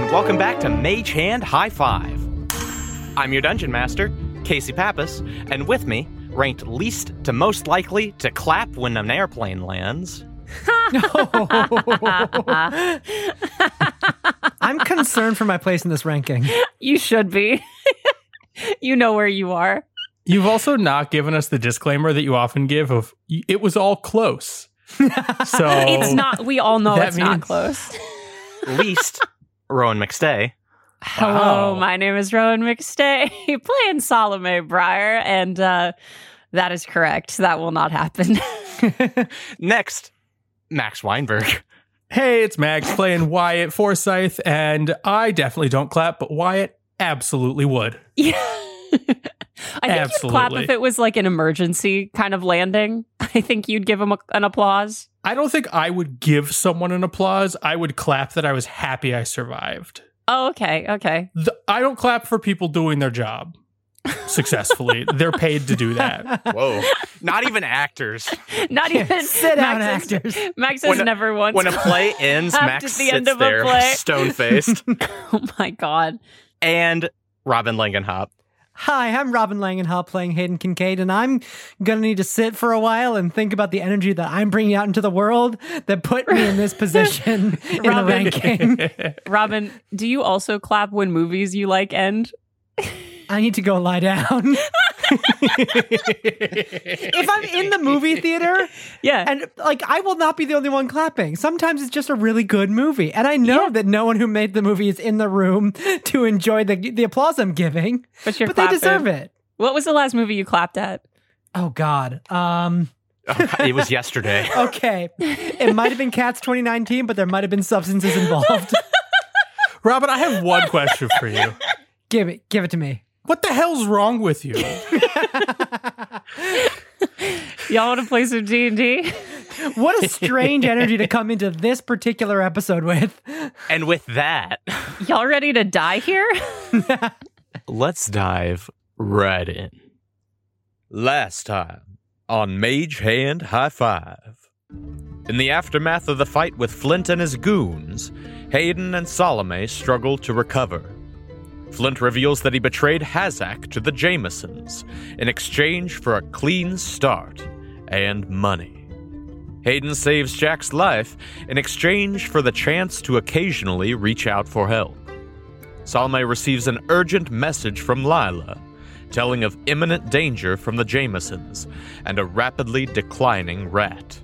and welcome back to Mage Hand High Five. I'm your Dungeon Master, Casey Pappas, and with me, ranked least to most likely to clap when an airplane lands. I'm concerned for my place in this ranking. You should be. You know where you are. You've also not given us the disclaimer that you often give of, it was all close. So It's not. We all know that it's not means- close. Least, Rowan McStay. Hello, Wow. my name is Rowan McStay, playing Salome Breyer, and that is correct. That will not happen. Next, Max Weinberg. Hey, it's Max playing Wyatt Forsyth, and I definitely don't clap, but Wyatt absolutely would. Yeah. I think you'd clap Absolutely. if it was like an emergency kind of landing. I think you'd give him an applause. I don't think I would give someone an applause. I would clap that I was happy I survived. Oh, okay. I don't clap for people doing their job successfully. They're paid to do that. Whoa. Not even actors. Not even Sit down, Max has- actors. Max has never once. When a play ends, Clapped Max at the end sits of a there, play. stone-faced. Oh my god. And Robin Langenhop. Hi, I'm Robin Langenhall playing Hayden Kincaid, and I'm gonna need to sit for a while and think about the energy that I'm bringing out into the world that put me in this position in the Robin. ranking. Robin, do you also clap when movies you like end? I need to go lie down. If I'm in the movie theater, Yeah. and like I will not be the only one clapping. Sometimes it's just a really good movie, and I know Yeah. that no one who made the movie is in the room to enjoy the applause I'm giving. But you're But clapping. they deserve it. What was the last movie you clapped at? Oh God. It was yesterday. Okay. It might have been Cats 2019, but there might have been substances involved. Robin, I have one question for you. Give it to me. What the hell's wrong with you? Y'all want to play some D&D? What a strange energy to come into this particular episode with. And with that, Y'all ready to die here? let's dive right in. Last time on Mage Hand High Five. In the aftermath of the fight with Flint and his goons, Hayden and Salome struggle to recover. Flint reveals that he betrayed Hazak to the Jamesons in exchange for a clean start and money. Hayden saves Jack's life in exchange for the chance to occasionally reach out for help. Salome receives an urgent message from Lila, telling of imminent danger from the Jamesons and a rapidly declining rat.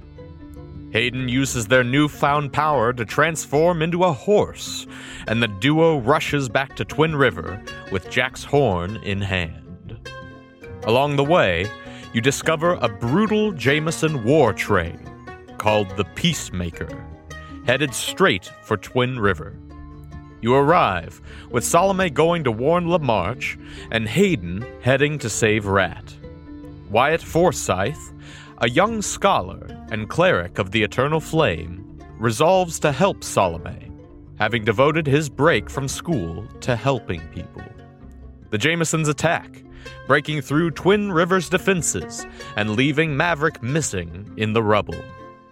Hayden uses their newfound power to transform into a horse, and the duo rushes back to Twin River with Jack's horn in hand. Along the way, you discover a brutal Jameson war train called the Peacemaker, headed straight for Twin River. You arrive, with Salome going to warn LaMarche and Hayden heading to save Rat. Wyatt Forsyth, a young scholar and cleric of the Eternal Flame, resolves to help Salome, having devoted his break from school to helping people. The Jamesons attack, breaking through Twin River's defenses and leaving Maverick missing in the rubble.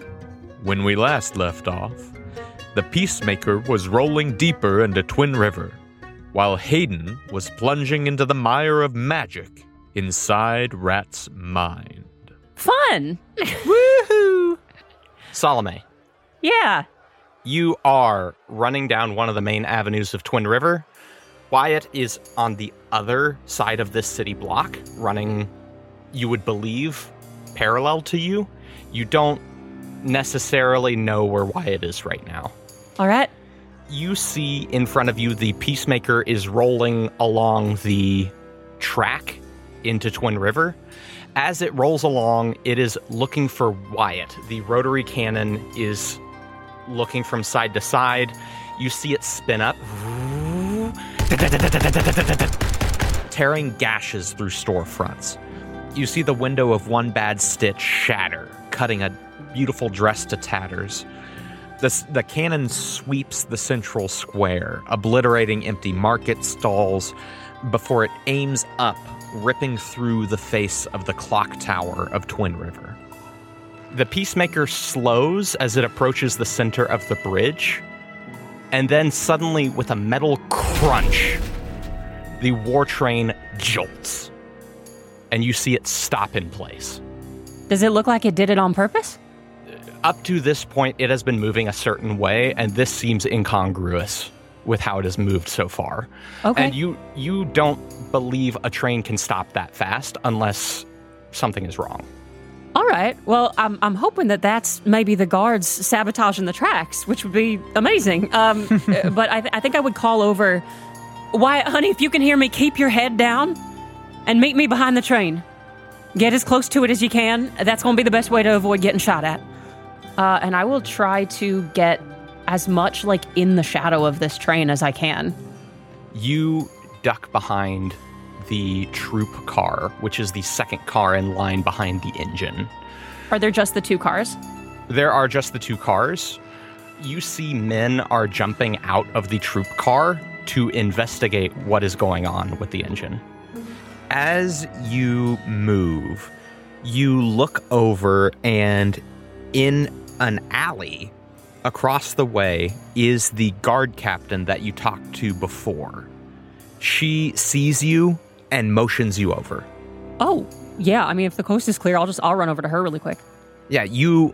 When we last left off, the Peacemaker was rolling deeper into Twin River, while Hayden was plunging into the mire of magic inside Rat's mind. Fun. Woohoo! Salome, Yeah. you are running down one of the main avenues of Twin River. Wyatt is on the other side of this city block, running, you would believe, parallel to you. You don't necessarily know where Wyatt is right now. All right. You see in front of you the Peacemaker is rolling along the track into Twin River. As it rolls along, it is looking for Wyatt. The rotary cannon is looking from side to side. You see it spin up, tearing gashes through storefronts. You see the window of one bad stitch shatter, cutting a beautiful dress to tatters. The cannon sweeps the central square, obliterating empty market stalls before it aims up, ripping through the face of the clock tower of Twin River. The Peacemaker slows as it approaches the center of the bridge, And then suddenly, with a metal crunch, the war train jolts. And you see it stop in place. Does it look like it did it on purpose? Up to this point, it has been moving a certain way, and this seems incongruous with how it has moved so far. Okay. And you don't believe a train can stop that fast unless something is wrong. All right. Well, I'm hoping that that's maybe the guards sabotaging the tracks, which would be amazing. But I think I would call over, Wyatt, honey, if you can hear me, keep your head down and meet me behind the train. Get as close to it as you can. That's going to be the best way to avoid getting shot at. And I will try to get as much like in the shadow of this train as I can. You duck behind the troop car, which is the second car in line behind the engine. Are there just the two cars? There are just the two cars. You see men are jumping out of the troop car to investigate what is going on with the engine. As you move, you look over, and in an alley across the way is the guard captain that you talked to before. She sees you and motions you over. Oh, yeah. I mean, if the coast is clear, I'll run over to her really quick. Yeah, you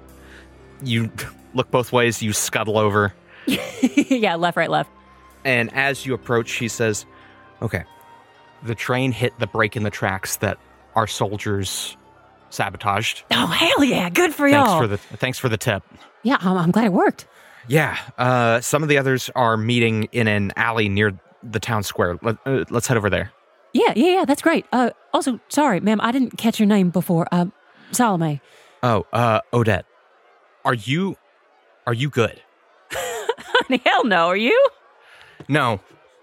look both ways, you scuttle over. Yeah, left, right, left. And as you approach, she says, okay, the train hit the break in the tracks that our soldiers sabotaged. Oh, hell yeah. Good for y'all. Thanks for the tip. Yeah, I'm glad it worked. Yeah, some of the others are meeting in an alley near the town square. Let's head over there. Yeah, that's great. Also, sorry, ma'am, I didn't catch your name before. Salome. Oh, Odette. Are you good? Honey, hell no, are you? No.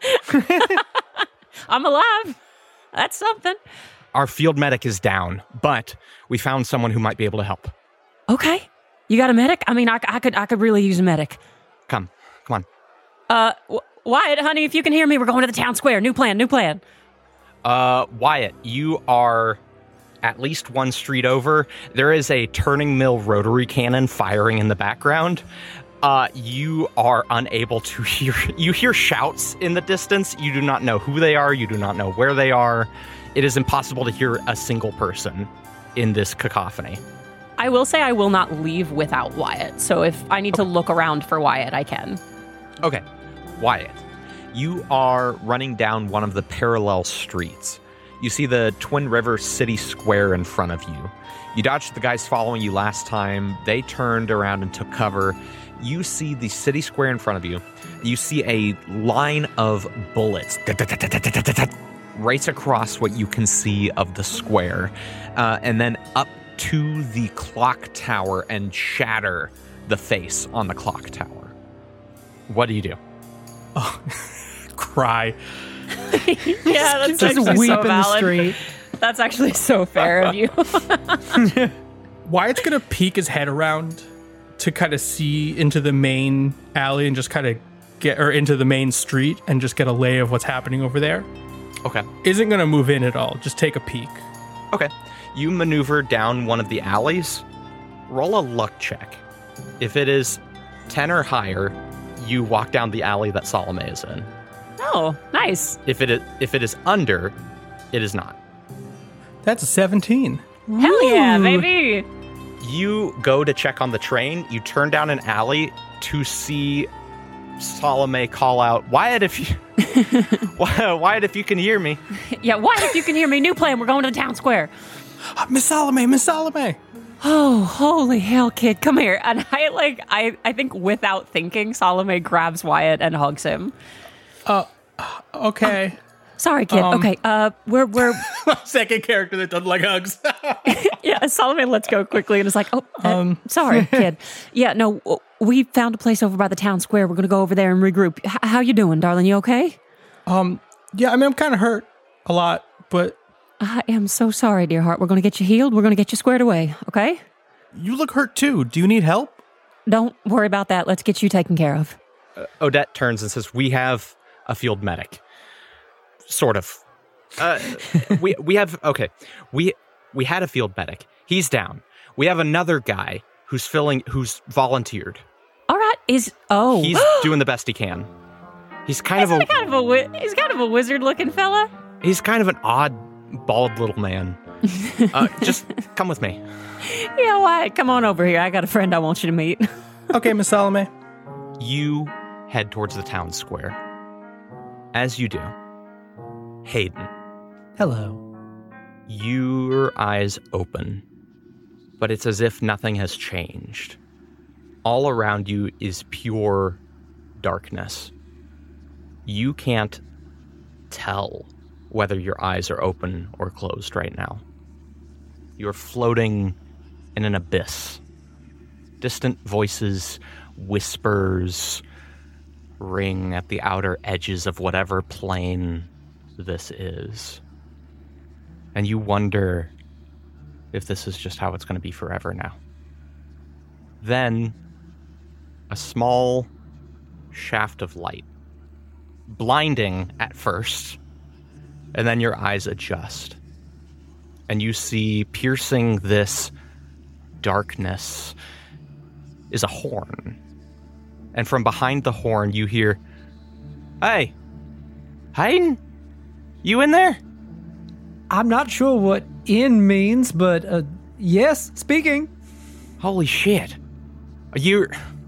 I'm alive. That's something. Our field medic is down, but we found someone who might be able to help. Okay. You got a medic? I mean, I could really use a medic. Come on. Wyatt, honey, if you can hear me, we're going to the town square. New plan. Wyatt, you are at least one street over. There is a turning mill rotary cannon firing in the background. You are unable to hear. You hear shouts in the distance. You do not know who they are. You do not know where they are. It is impossible to hear a single person in this cacophony. I will say I will not leave without Wyatt. So if I need to look around for Wyatt, I can. Okay, Wyatt, you are running down one of the parallel streets. You see the Twin River City Square in front of you. You dodged the guys following you last time. They turned around and took cover. You see the city square in front of you. You see a line of bullets right across what you can see of the square, and then up to the clock tower and shatter the face on the clock tower. What do you do? Oh, cry. Yeah, that's Just actually weep so in the valid. street. That's actually so fair of you. Wyatt's gonna peek his head around to kind of see into the main alley and just kind of into the main street and just get a lay of what's happening over there. Okay. Isn't gonna move in at all. Just take a peek. Okay. You maneuver down one of the alleys. Roll a luck check. If it is 10 or higher, you walk down the alley that Salome is in. Oh, nice. If it is under, it is not. That's a 17. Hell yeah, Ooh. baby. You go to check on the train. You turn down an alley to see Salome call out, Wyatt, if you can hear me. Yeah, Wyatt, if you can hear me, new plan. We're going to the town square. Miss Salome. Oh, holy hell, kid, come here. And I think without thinking, Salome grabs Wyatt and hugs him. Okay. Sorry, kid. Okay, we're Second character that doesn't like hugs. yeah. Salome lets go quickly and is like, sorry, kid. Yeah, no, we found a place over by the town square. We're gonna go over there and regroup. How you doing, darling? You okay? Yeah, I mean, I'm kind of hurt a lot, but I am so sorry, dear heart. We're gonna get you healed. We're gonna get you squared away. Okay? you look hurt too. Do you need help? Don't worry about that. Let's get you taken care of. Odette turns and says, "We have a field medic." Sort of. We have we had a field medic. He's down. We have another guy who's volunteered. All right. He's doing the best he can. He's kind of a wizard-looking fella. He's kind of an odd, bald little man. Just come with me. Yeah, why? Come on over here. I got a friend I want you to meet. Okay, Miss Salome. You head towards the town square. As you do, Hayden, Hello. your eyes open, but it's as if nothing has changed. All around you is pure darkness. You can't tell whether your eyes are open or closed right now. You're floating in an abyss. Distant voices, whispers, ring at the outer edges of whatever plane this is. And you wonder if this is just how it's going to be forever now. Then, a small shaft of light, blinding at first, and then your eyes adjust. And you see, piercing this darkness is a horn. And from behind the horn, you hear, "Hey, Hayden, you in there?" I'm not sure what in means, but yes, speaking. Holy shit! You're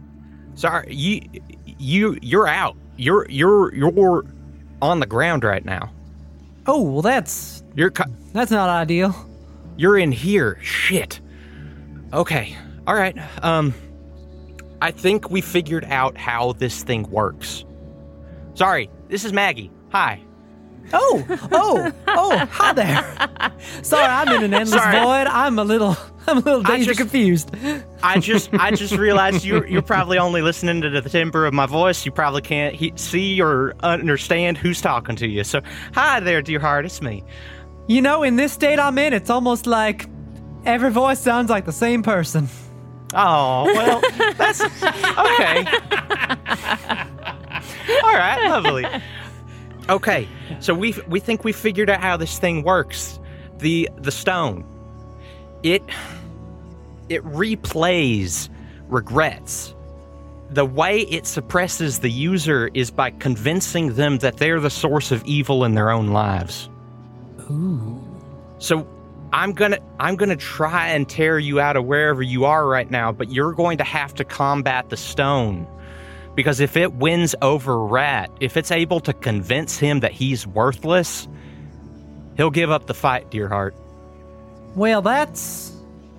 out. You're on the ground right now. Oh, well, that's not ideal. You're in here. Shit. Okay. All right. I think we figured out how this thing works. Sorry, this is Maggie. Hi. Oh, hi there. Sorry, I'm in an endless void. I'm a little dazed and confused. I just realized you're probably only listening to the timbre of my voice. You probably can't see or understand who's talking to you. So, hi there, dear heart. It's me. You know, in this state I'm in, it's almost like every voice sounds like the same person. Oh, well, that's okay. All right, lovely. Okay, so we think we figured out how this thing works. The stone. It replays regrets. The way it suppresses the user is by convincing them that they're the source of evil in their own lives. Ooh. So I'm gonna try and tear you out of wherever you are right now, but you're going to have to combat the stone. Because if it wins over Rat, if it's able to convince him that he's worthless, he'll give up the fight, dear heart. Well, that's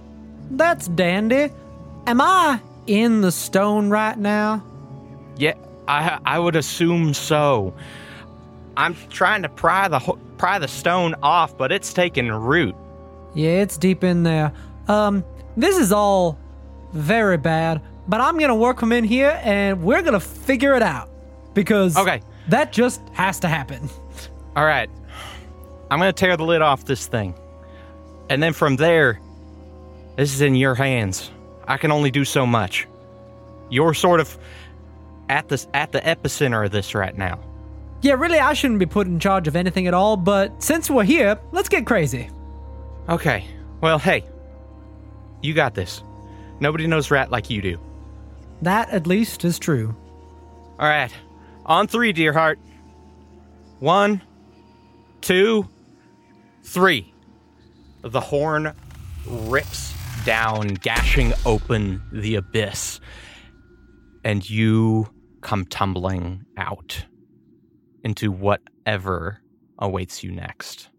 dandy. Am I in the stone right now? Yeah, I would assume so. I'm trying to pry the stone off, but it's taking root. Yeah, it's deep in there. This is all very bad, but I'm gonna work from in here and we're gonna figure it out. Because that just has to happen. All right. I'm gonna tear the lid off this thing. And then from there, this is in your hands. I can only do so much. You're sort of at the epicenter of this right now. Yeah, really, I shouldn't be put in charge of anything at all, but since we're here, let's get crazy. Okay. Well, hey. You got this. Nobody knows Rat like you do. That, at least, is true. All right. On 3, dear heart. 1, 2, 3. The horn rips down, gashing open the abyss, and you come tumbling out into whatever awaits you next.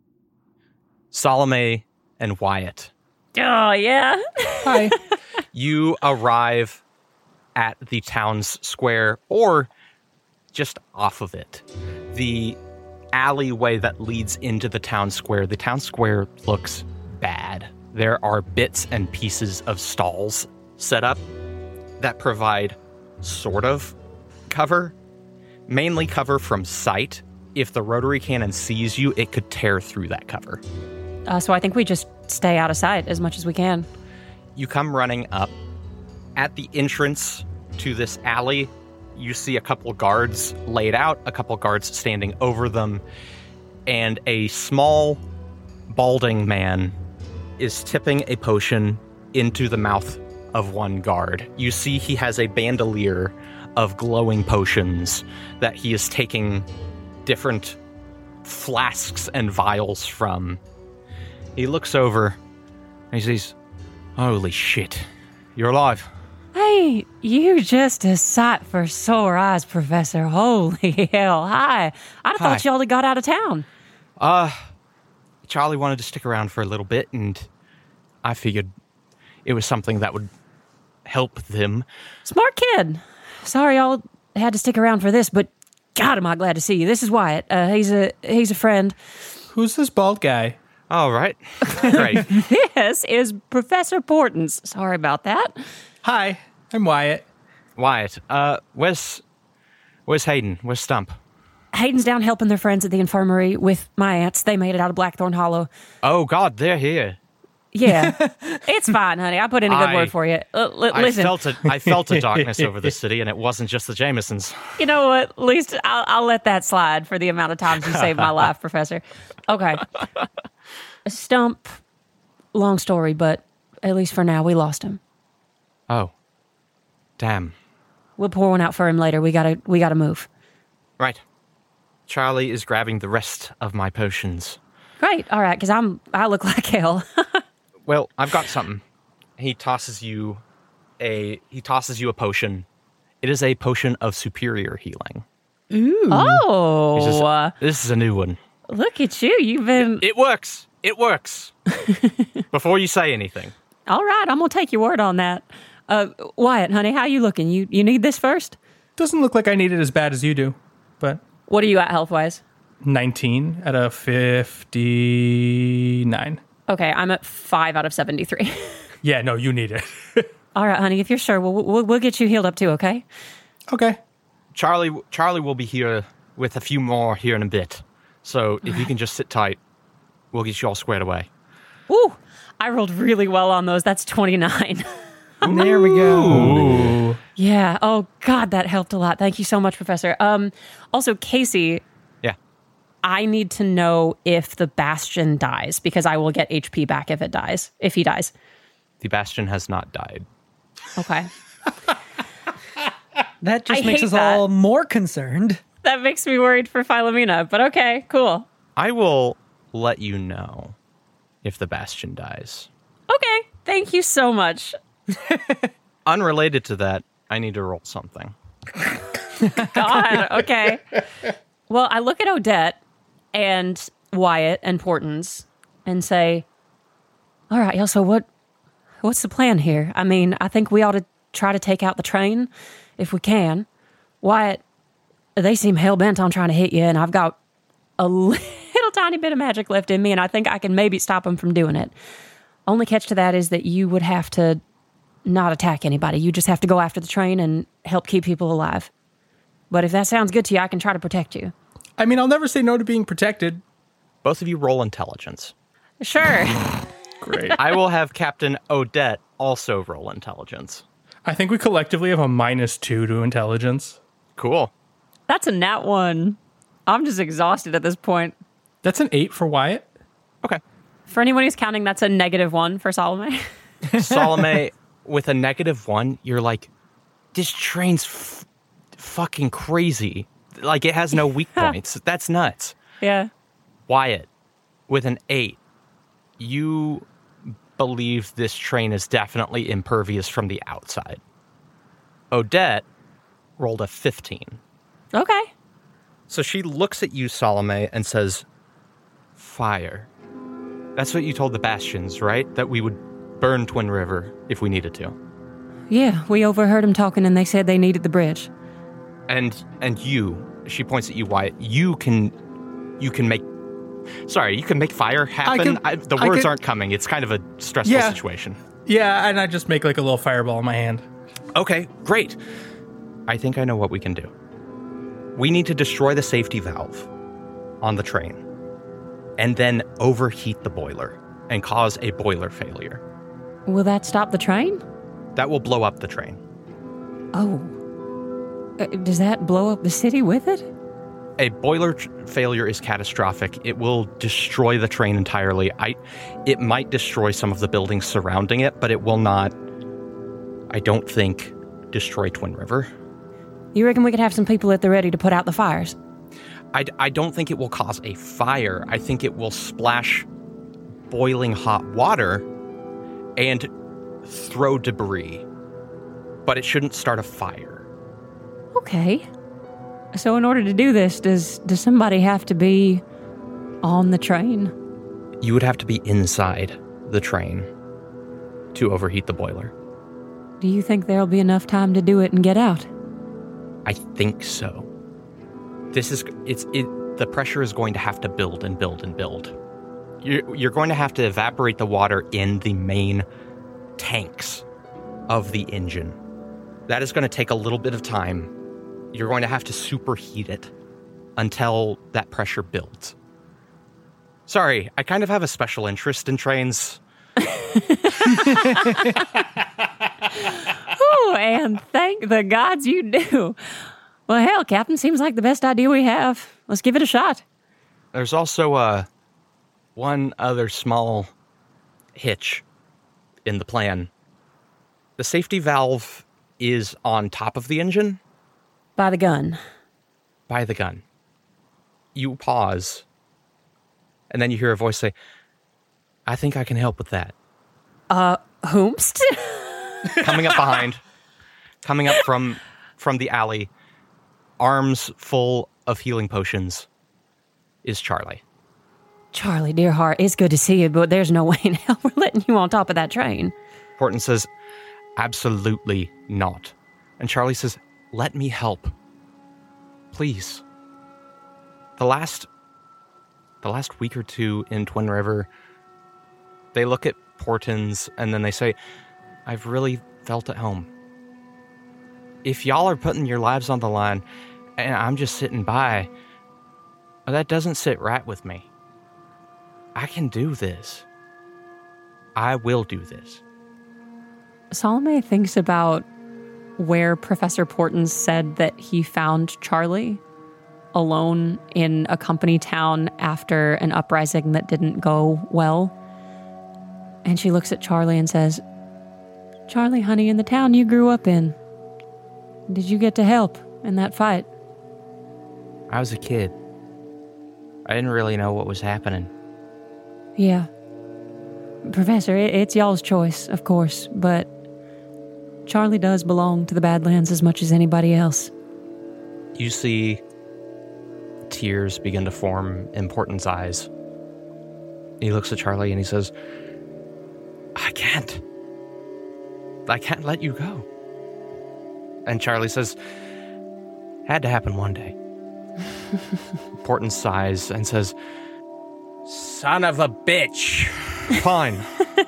Salome and Wyatt. Oh, yeah. Hi. You arrive at the town's square, or just off of it. The alleyway that leads into the town square looks bad. There are bits and pieces of stalls set up that provide sort of cover, mainly cover from sight. If the rotary cannon sees you, it could tear through that cover. So I think we just stay out of sight as much as we can. You come running up. At the entrance to this alley, you see a couple guards laid out, a couple guards standing over them, and a small, balding man is tipping a potion into the mouth of one guard. You see he has a bandolier of glowing potions that he is taking different flasks and vials from. He looks over and he says, "Holy shit, you're alive." Hey, you just a sight for sore eyes, Professor. Holy hell. Hi. I thought y'all had got out of town. Charlie wanted to stick around for a little bit, and I figured it was something that would help them. Smart kid. Sorry y'all had to stick around for this, but God, am I glad to see you. This is Wyatt. He's a friend. Who's this bald guy? All right. Great. This is Professor Portens. Sorry about that. Hi, I'm Wyatt. Wyatt, where's Hayden? Where's Stump? Hayden's down helping their friends at the infirmary with my aunts. They made it out of Blackthorn Hollow. Oh, God, they're here. Yeah. It's fine, honey. I put in a good word for you. Listen. I felt a darkness over the city, and it wasn't just the Jamesons. You know what? At least I'll let that slide for the amount of times you saved my life, Professor. Okay. Stump, long story, but at least for now, we lost him. Oh. Damn. We'll pour one out for him later. We gotta move. Right. Charlie is grabbing the rest of my potions. Great. All right, because I look like hell. Well, I've got something. He tosses you a potion. It is a potion of superior healing. Ooh. Oh. This is a new one. Look at you. You've been... It works. It works. Before you say anything. All right. I'm going to take your word on that. Wyatt, honey, how you looking? You need this first? Doesn't look like I need it as bad as you do, but... What are you at health-wise? 19 out of 59. Okay, I'm at 5 out of 73. Yeah, no, you need it. All right, honey, if you're sure, we'll get you healed up too, okay? Okay. Charlie will be here with a few more here in a bit. So if you can just sit tight, we'll get you all squared away. Ooh, I rolled really well on those. That's 29. There we go. Ooh. Yeah. Oh, God, that helped a lot. Thank you so much, Professor. Also, Casey. Yeah. I need to know if the Bastion dies, because I will get HP back if he dies. The Bastion has not died. Okay. That just makes us all more concerned. That makes me worried for Philomena, but okay, cool. I will let you know if the Bastion dies. Okay, thank you so much. Unrelated to that, I need to roll something. God, okay. Well, I look at Odette and Wyatt and Portens and say, all right, y'all, so what's the plan here? I mean, I think we ought to try to take out the train if we can. Wyatt, they seem hell-bent on trying to hit you, and I've got a little tiny bit of magic left in me, and I think I can maybe stop them from doing it. Only catch to that is that you would have to not attack anybody. You just have to go after the train and help keep people alive. But if that sounds good to you, I can try to protect you. I mean, I'll never say no to being protected. Both of you roll intelligence. Sure. Great. I will have Captain Odette also roll intelligence. I think we collectively have a -2 to intelligence. Cool. That's a nat 1. I'm just exhausted at this point. That's an 8 for Wyatt. Okay. For anyone who's counting, that's a -1 for Salome. Salome, with a -1, you're like, this train's fucking crazy. Like, it has no weak points. That's nuts. Yeah. Wyatt, with an 8, you believe this train is definitely impervious from the outside. Odette rolled a 15. Okay. So she looks at you, Salome, and says, fire. That's what you told the Bastions, right? That we would burn Twin River if we needed to. Yeah, we overheard them talking and they said they needed the bridge. And you, she points at you, Wyatt, you can make fire happen. The words aren't coming. It's kind of a stressful situation. Yeah, and I just make like a little fireball in my hand. Okay, great. I think I know what we can do. We need to destroy the safety valve on the train and then overheat the boiler and cause a boiler failure. Will that stop the train? That will blow up the train. Oh. Does that blow up the city with it? A boiler failure is catastrophic. It will destroy the train entirely. It might destroy some of the buildings surrounding it, but it will not I don't think destroy Twin River. You reckon we could have some people at the ready to put out the fires? I don't think it will cause a fire. I think it will splash boiling hot water and throw debris. But it shouldn't start a fire. Okay. So in order to do this, does somebody have to be on the train? You would have to be inside the train to overheat the boiler. Do you think there'll be enough time to do it and get out? I think so. The pressure is going to have to build and build and build. You're going to have to evaporate the water in the main tanks of the engine. That is going to take a little bit of time. You're going to have to superheat it until that pressure builds. Sorry, I kind of have a special interest in trains. Oh, and thank the gods you do. Well, hell, Captain, seems like the best idea we have. Let's give it a shot. There's also one other small hitch in the plan. The safety valve is on top of the engine. By the gun. By the gun. You pause, and then you hear a voice say, I think I can help with that. Whomst? Coming up from the alley, arms full of healing potions, is Charlie. Charlie, dear heart, it's good to see you, but there's no way in hell we're letting you on top of that train. Porton says, absolutely not. And Charlie says, let me help. Please. The last week or two in Twin River, they look at Portons and then they say, I've really felt at home. If y'all are putting your lives on the line and I'm just sitting by, that doesn't sit right with me. I can do this. I will do this. Salome thinks about where Professor Portons said that he found Charlie alone in a company town after an uprising that didn't go well. And she looks at Charlie and says, Charlie, honey, in the town you grew up in, did you get to help in that fight? I was a kid. I didn't really know what was happening. Yeah. Professor, it's y'all's choice, of course, but Charlie does belong to the Badlands as much as anybody else. You see tears begin to form in Porton's eyes. He looks at Charlie and he says, I can't let you go. And Charlie says, had to happen one day. Porton sighs and says, son of a bitch. Fine.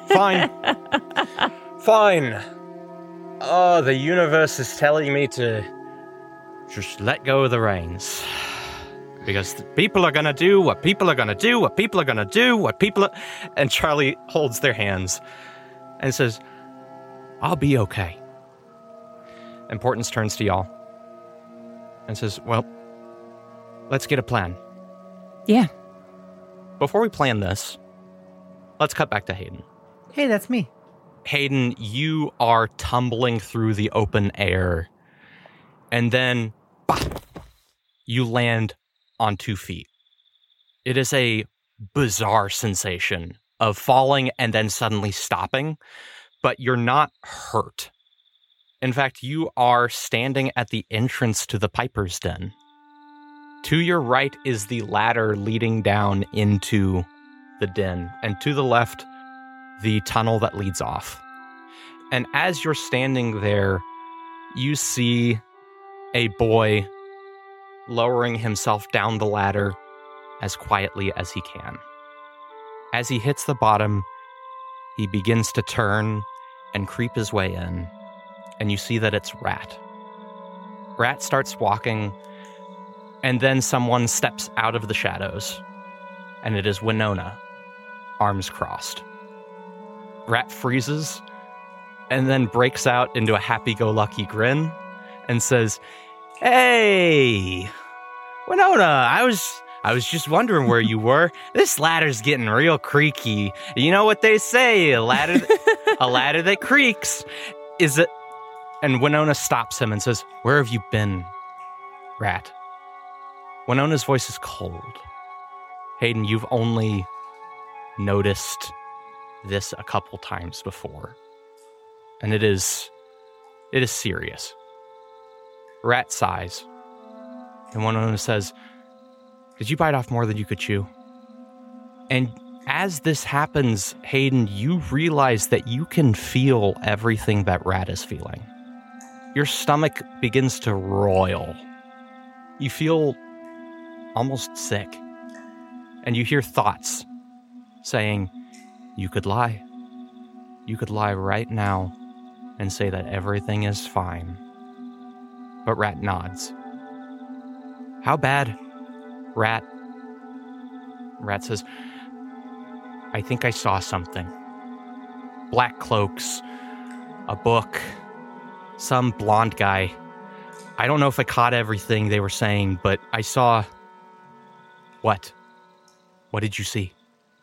Oh, the universe is telling me to just let go of the reins. Because people are going to do what people are going to do, what people are going to do, what people are... And Charlie holds their hands and says, I'll be okay. And Portons turns to y'all and says, well, let's get a plan. Yeah. Before we plan this, let's cut back to Hayden. Hey, that's me. Hayden, you are tumbling through the open air, and then you land on 2 feet. It is a bizarre sensation of falling and then suddenly stopping, but you're not hurt. In fact, you are standing at the entrance to the Piper's Den. To your right is the ladder leading down into the den, and to the left, the tunnel that leads off. And as you're standing there, you see a boy lowering himself down the ladder as quietly as he can. As he hits the bottom, he begins to turn and creep his way in, and you see that it's Rat. Rat starts walking, and then someone steps out of the shadows, and it is Winona, arms crossed. Rat freezes, and then breaks out into a happy-go-lucky grin, and says, "Hey, Winona, I was just wondering where you were. This ladder's getting real creaky. You know what they say, a ladder that creaks is And Winona stops him and says, "Where have you been, Rat?" Winona's voice is cold. Hayden, you've only noticed this a couple times before. And it is serious. Rat sighs. And Winona says, "Did you bite off more than you could chew?" And as this happens, Hayden, you realize that you can feel everything that Rat is feeling. Your stomach begins to roil. You feel almost sick. And you hear thoughts saying, "You could lie. You could lie right now and say that everything is fine." But Rat nods. "How bad, Rat?" Rat says, "I think I saw something. Black cloaks, a book, some blonde guy. I don't know if I caught everything they were saying, but I saw..." "What? What did you see?"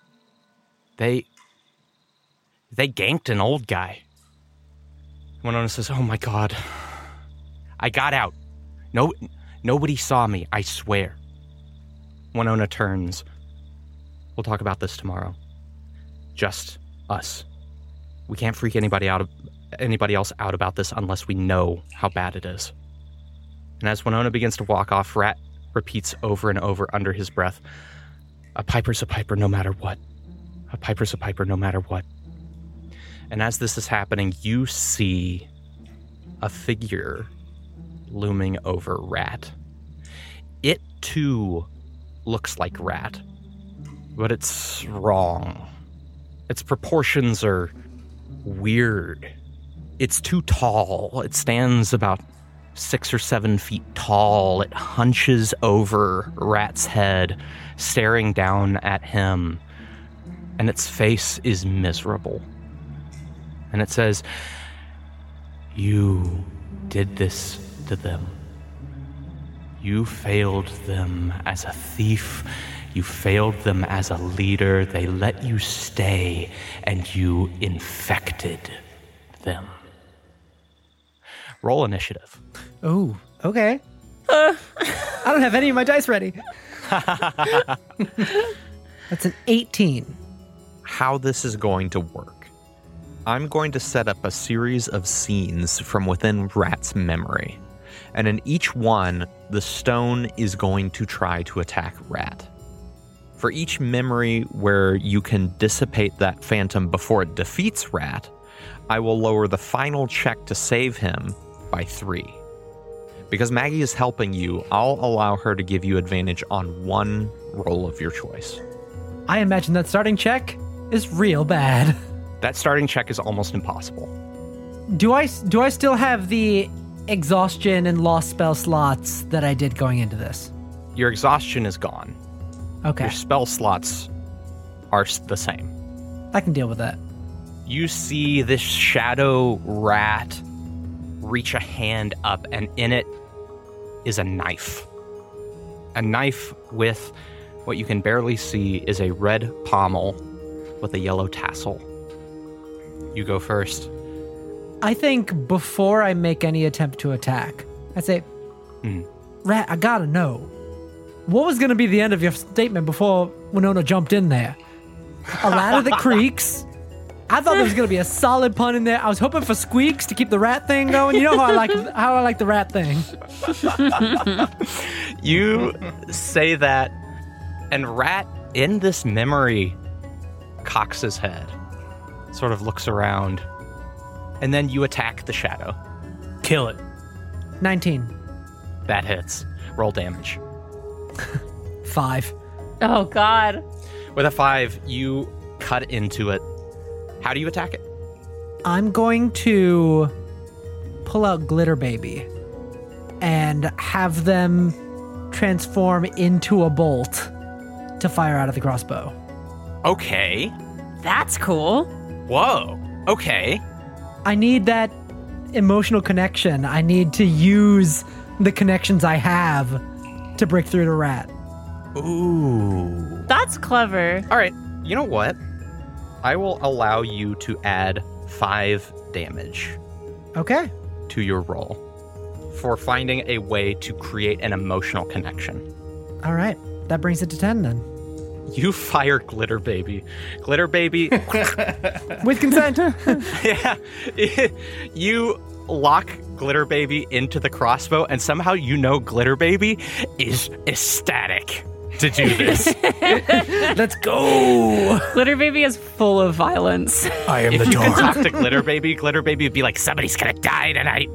They ganked an old guy." Winona says, "Oh my God. I got out. Nobody saw me, I swear." Winona turns. "We'll talk about this tomorrow. Just us. We can't freak anybody else out about this unless we know how bad it is." And as Winona begins to walk off, Rat repeats over and over under his breath, "A piper's a piper no matter what. A piper's a piper no matter what." And as this is happening, you see a figure looming over Rat. It, too, looks like Rat, but it's wrong. Its proportions are weird. It's too tall. It stands about 6 or 7 feet tall. It hunches over Rat's head, staring down at him, and its face is miserable. And it says, "You did this to them. You failed them as a thief. You failed them as a leader. They let you stay, and you infected them." Roll initiative. Oh, okay. I don't have any of my dice ready. That's an 18. How this is going to work. I'm going to set up a series of scenes from within Rat's memory. And in each one, the stone is going to try to attack Rat. For each memory where you can dissipate that phantom before it defeats Rat, I will lower the final check to save him by 3. Because Maggie is helping you, I'll allow her to give you advantage on one roll of your choice. I imagine that starting check is real bad. That starting check is almost impossible. Do I still have the exhaustion and lost spell slots that I did going into this? Your exhaustion is gone. Okay. Your spell slots are the same. I can deal with that. You see this shadow rat reach a hand up, and in it is a knife. A knife with what you can barely see is a red pommel with a yellow tassel. You go first. I think before I make any attempt to attack, I say, Rat, I gotta know. What was gonna be the end of your statement before Winona jumped in there? A ladder that creaks. I thought there was gonna be a solid pun in there. I was hoping for squeaks to keep the rat thing going. You know how I like the rat thing. You say that, and Rat in this memory cocks his head, sort of looks around, and then you attack the shadow. Kill it. 19. That hits. Roll damage. 5. Oh, God. With a 5, you cut into it. How do you attack it? I'm going to pull out Glitter Baby and have them transform into a bolt to fire out of the crossbow. Okay. That's cool. Whoa. Okay. I need that emotional connection. I need to use the connections I have to break through the rat. Ooh. That's clever. All right. You know what? I will allow you to add 5 damage Okay. to your roll for finding a way to create an emotional connection. All right. That brings it to 10 then. You fire Glitter Baby. Glitter Baby. With consent. Yeah. You lock Glitter Baby into the crossbow, and somehow Glitter Baby is ecstatic to do this. Let's go. Glitter Baby is full of violence. I am If the you could door. talk to Glitter Baby would be like, somebody's gonna die tonight.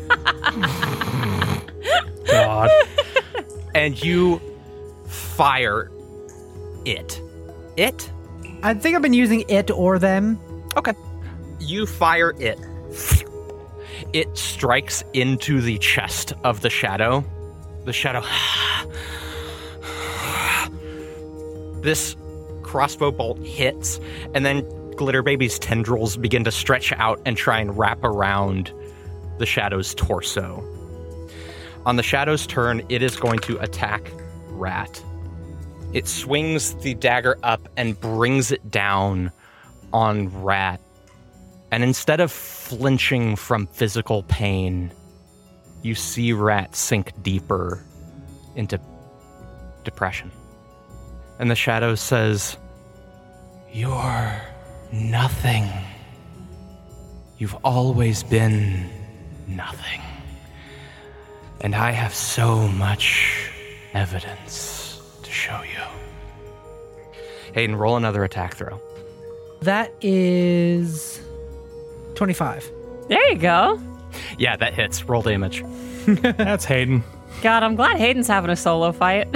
God. And you fire it. It? I think I've been using it or them. Okay. You fire it. It strikes into the chest of the shadow. The shadow. This crossbow bolt hits, and then Glitter Baby's tendrils begin to stretch out and try and wrap around the shadow's torso. On the shadow's turn, it is going to attack Rat. It swings the dagger up and brings it down on Rat. And instead of flinching from physical pain, you see Rat sink deeper into depression. And the shadow says, "You're nothing. You've always been nothing. And I have so much evidence to show you." Hayden, roll another attack throw. That is 25. There you go. Yeah, that hits. Roll damage. That's Hayden. God, I'm glad Hayden's having a solo fight.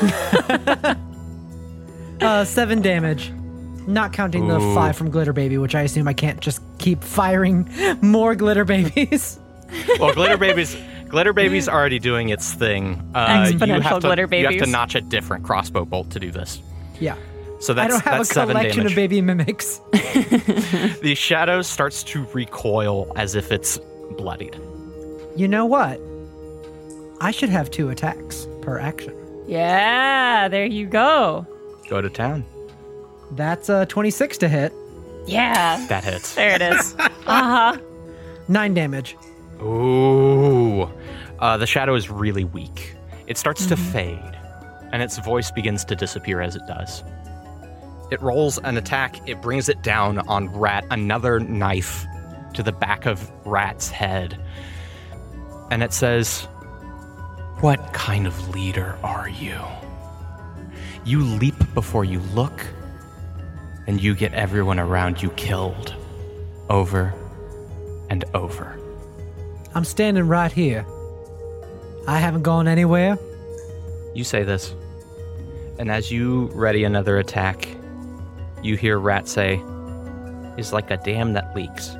7 damage. Not counting the 5 from Glitter Baby, which I assume I can't just keep firing more Glitter Babies. Well, Glitter Baby's already doing its thing. Exponential Glitter You have Babies. to notch a different crossbow bolt to do this. Yeah. So that's I don't have that's a 7 collection damage. of baby mimics. The shadow starts to recoil as if it's bloodied. You know what? I should have 2 attacks per action. Yeah, there you go. Go to town. That's 26 to hit. Yeah. That hits. There it is. Uh-huh. 9 damage. Ooh. The shadow is really weak. It starts to fade, and its voice begins to disappear as it does. It rolls an attack. It brings it down on Rat, another knife to the back of Rat's head. And it says, "What kind of leader are you? You leap before you look, and you get everyone around you killed over and over." I'm standing right here. I haven't gone anywhere. You say this, and as you ready another attack, you hear Rat say, "Is like a dam that leaks."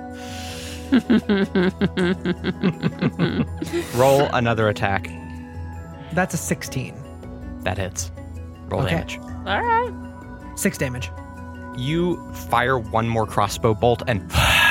Roll another attack. That's a 16. That hits. Roll Okay. damage. All right. 6 damage. You fire one more crossbow bolt, and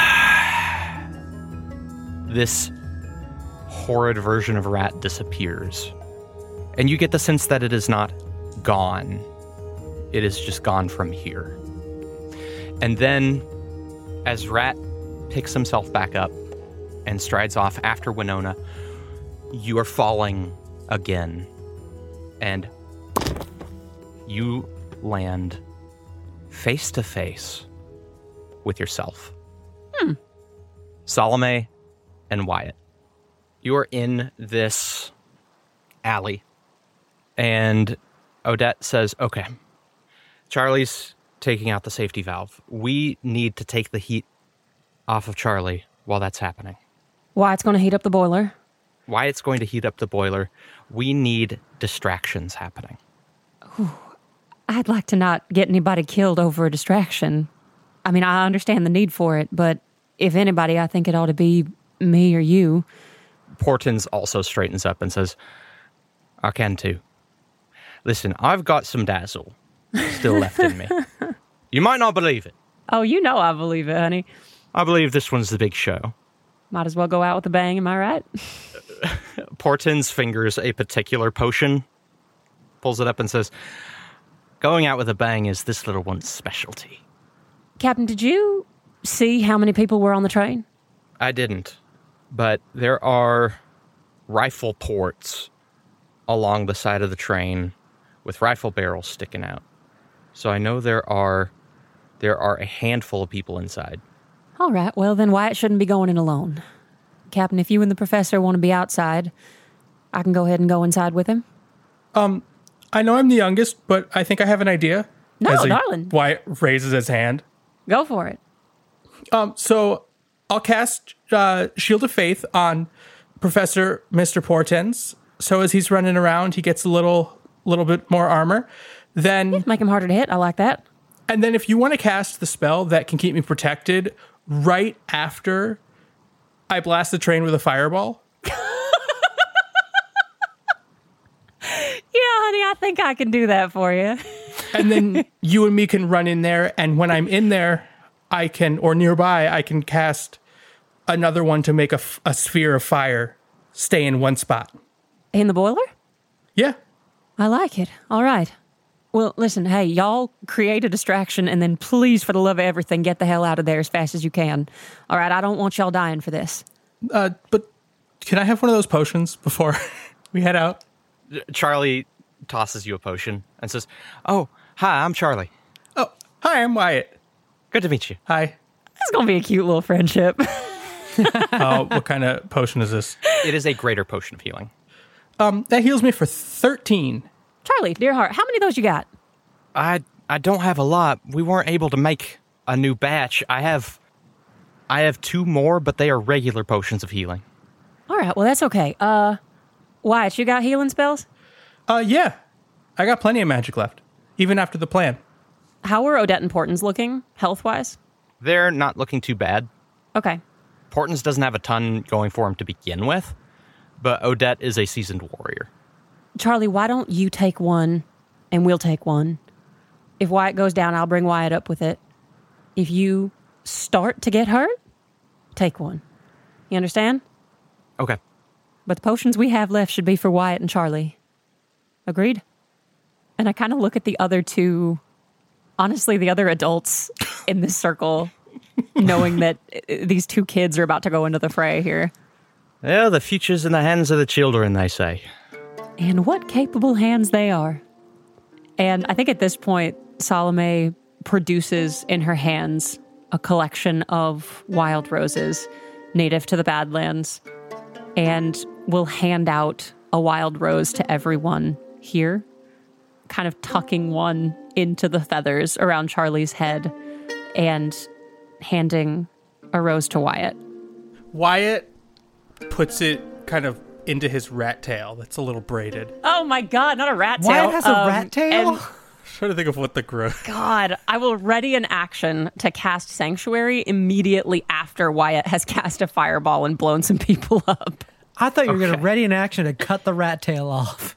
this horrid version of Rat disappears. And you get the sense that it is not gone. It is just gone from here. And then, as Rat picks himself back up and strides off after Winona, you are falling again. And you land face to face with yourself. Salome and Wyatt. You are in this alley, and Odette says, "Okay, Charlie's taking out the safety valve. We need to take the heat off of Charlie while that's happening." Wyatt's going to heat up the boiler. Wyatt's going to heat up the boiler. We need distractions happening. I'd like to not get anybody killed over a distraction. I mean, I understand the need for it, but if anybody, I think it ought to be me or you. Portins also straightens up and says, "I can too. Listen, I've got some dazzle still left in me. You might not believe it. Oh, you know I believe it, honey. I believe this one's the big show." Might as well go out with a bang, am I right? Portins fingers a particular potion, pulls it up and says, "Going out with a bang is this little one's specialty." Captain, did you see how many people were on the train? I didn't. but there are rifle ports along the side of the train with rifle barrels sticking out. So I know there are a handful of people inside. All right, well then Wyatt shouldn't be going in alone. Captain, if you and the professor want to be outside, I can go ahead and go inside with him. I know I'm the youngest, but I think I have an idea. No, darling. Wyatt raises his hand. Go for it. So I'll cast Shield of Faith on Professor Mr. Portens. So as he's running around, he gets a little bit more armor. Then Make him harder to hit. I like that. And then if you want to cast the spell that can keep me protected right after I blast the train with a fireball. Yeah, honey, I think I can do that for you. And then you and me can run in there. And when I'm in there, or nearby, I can cast another one to make a sphere of fire stay in one spot. In the boiler? Yeah. I like it. All right. Well, listen, hey, y'all create a distraction and then please, for the love of everything, get the hell out of there as fast as you can. All right, I don't want y'all dying for this. But can I have one of those potions before we head out? Charlie tosses you a potion and says, "Oh, hi, I'm Charlie. Oh, hi, I'm Wyatt. Good to meet you." Hi. It's going to be a cute little friendship. What kind of potion is this? It is a greater potion of healing. That heals me for 13. Charlie, dear heart, how many of those you got? I don't have a lot. We weren't able to make a new batch. I have 2 more, but they are regular potions of healing. All right, well, that's okay. Wyatt, you got healing spells? Yeah. I got plenty of magic left, even after the plan. How are Odette and Portens looking, health-wise? They're not looking too bad. Okay. Portens doesn't have a ton going for him to begin with, but Odette is a seasoned warrior. Charlie, why don't you take one and we'll take one? If Wyatt goes down, I'll bring Wyatt up with it. If you start to get hurt, take one. You understand? Okay. But the potions we have left should be for Wyatt and Charlie. Agreed? And I kind of look at the other two, honestly, the other adults in this circle, knowing that these 2 kids are about to go into the fray here. Well, the future's in the hands of the children, they say. And what capable hands they are. And I think at this point, Salome produces in her hands a collection of wild roses native to the Badlands and will hand out a wild rose to everyone here, kind of tucking one into the feathers around Charlie's head and handing a rose to Wyatt. Wyatt puts it kind of into his rat tail that's a little braided. Oh my god, not a rat tail. Wyatt has a rat tail? I'm trying to think of what the growth. God, I will ready an action to cast Sanctuary immediately after Wyatt has cast a fireball and blown some people up. I thought you were going to ready an action to cut the rat tail off.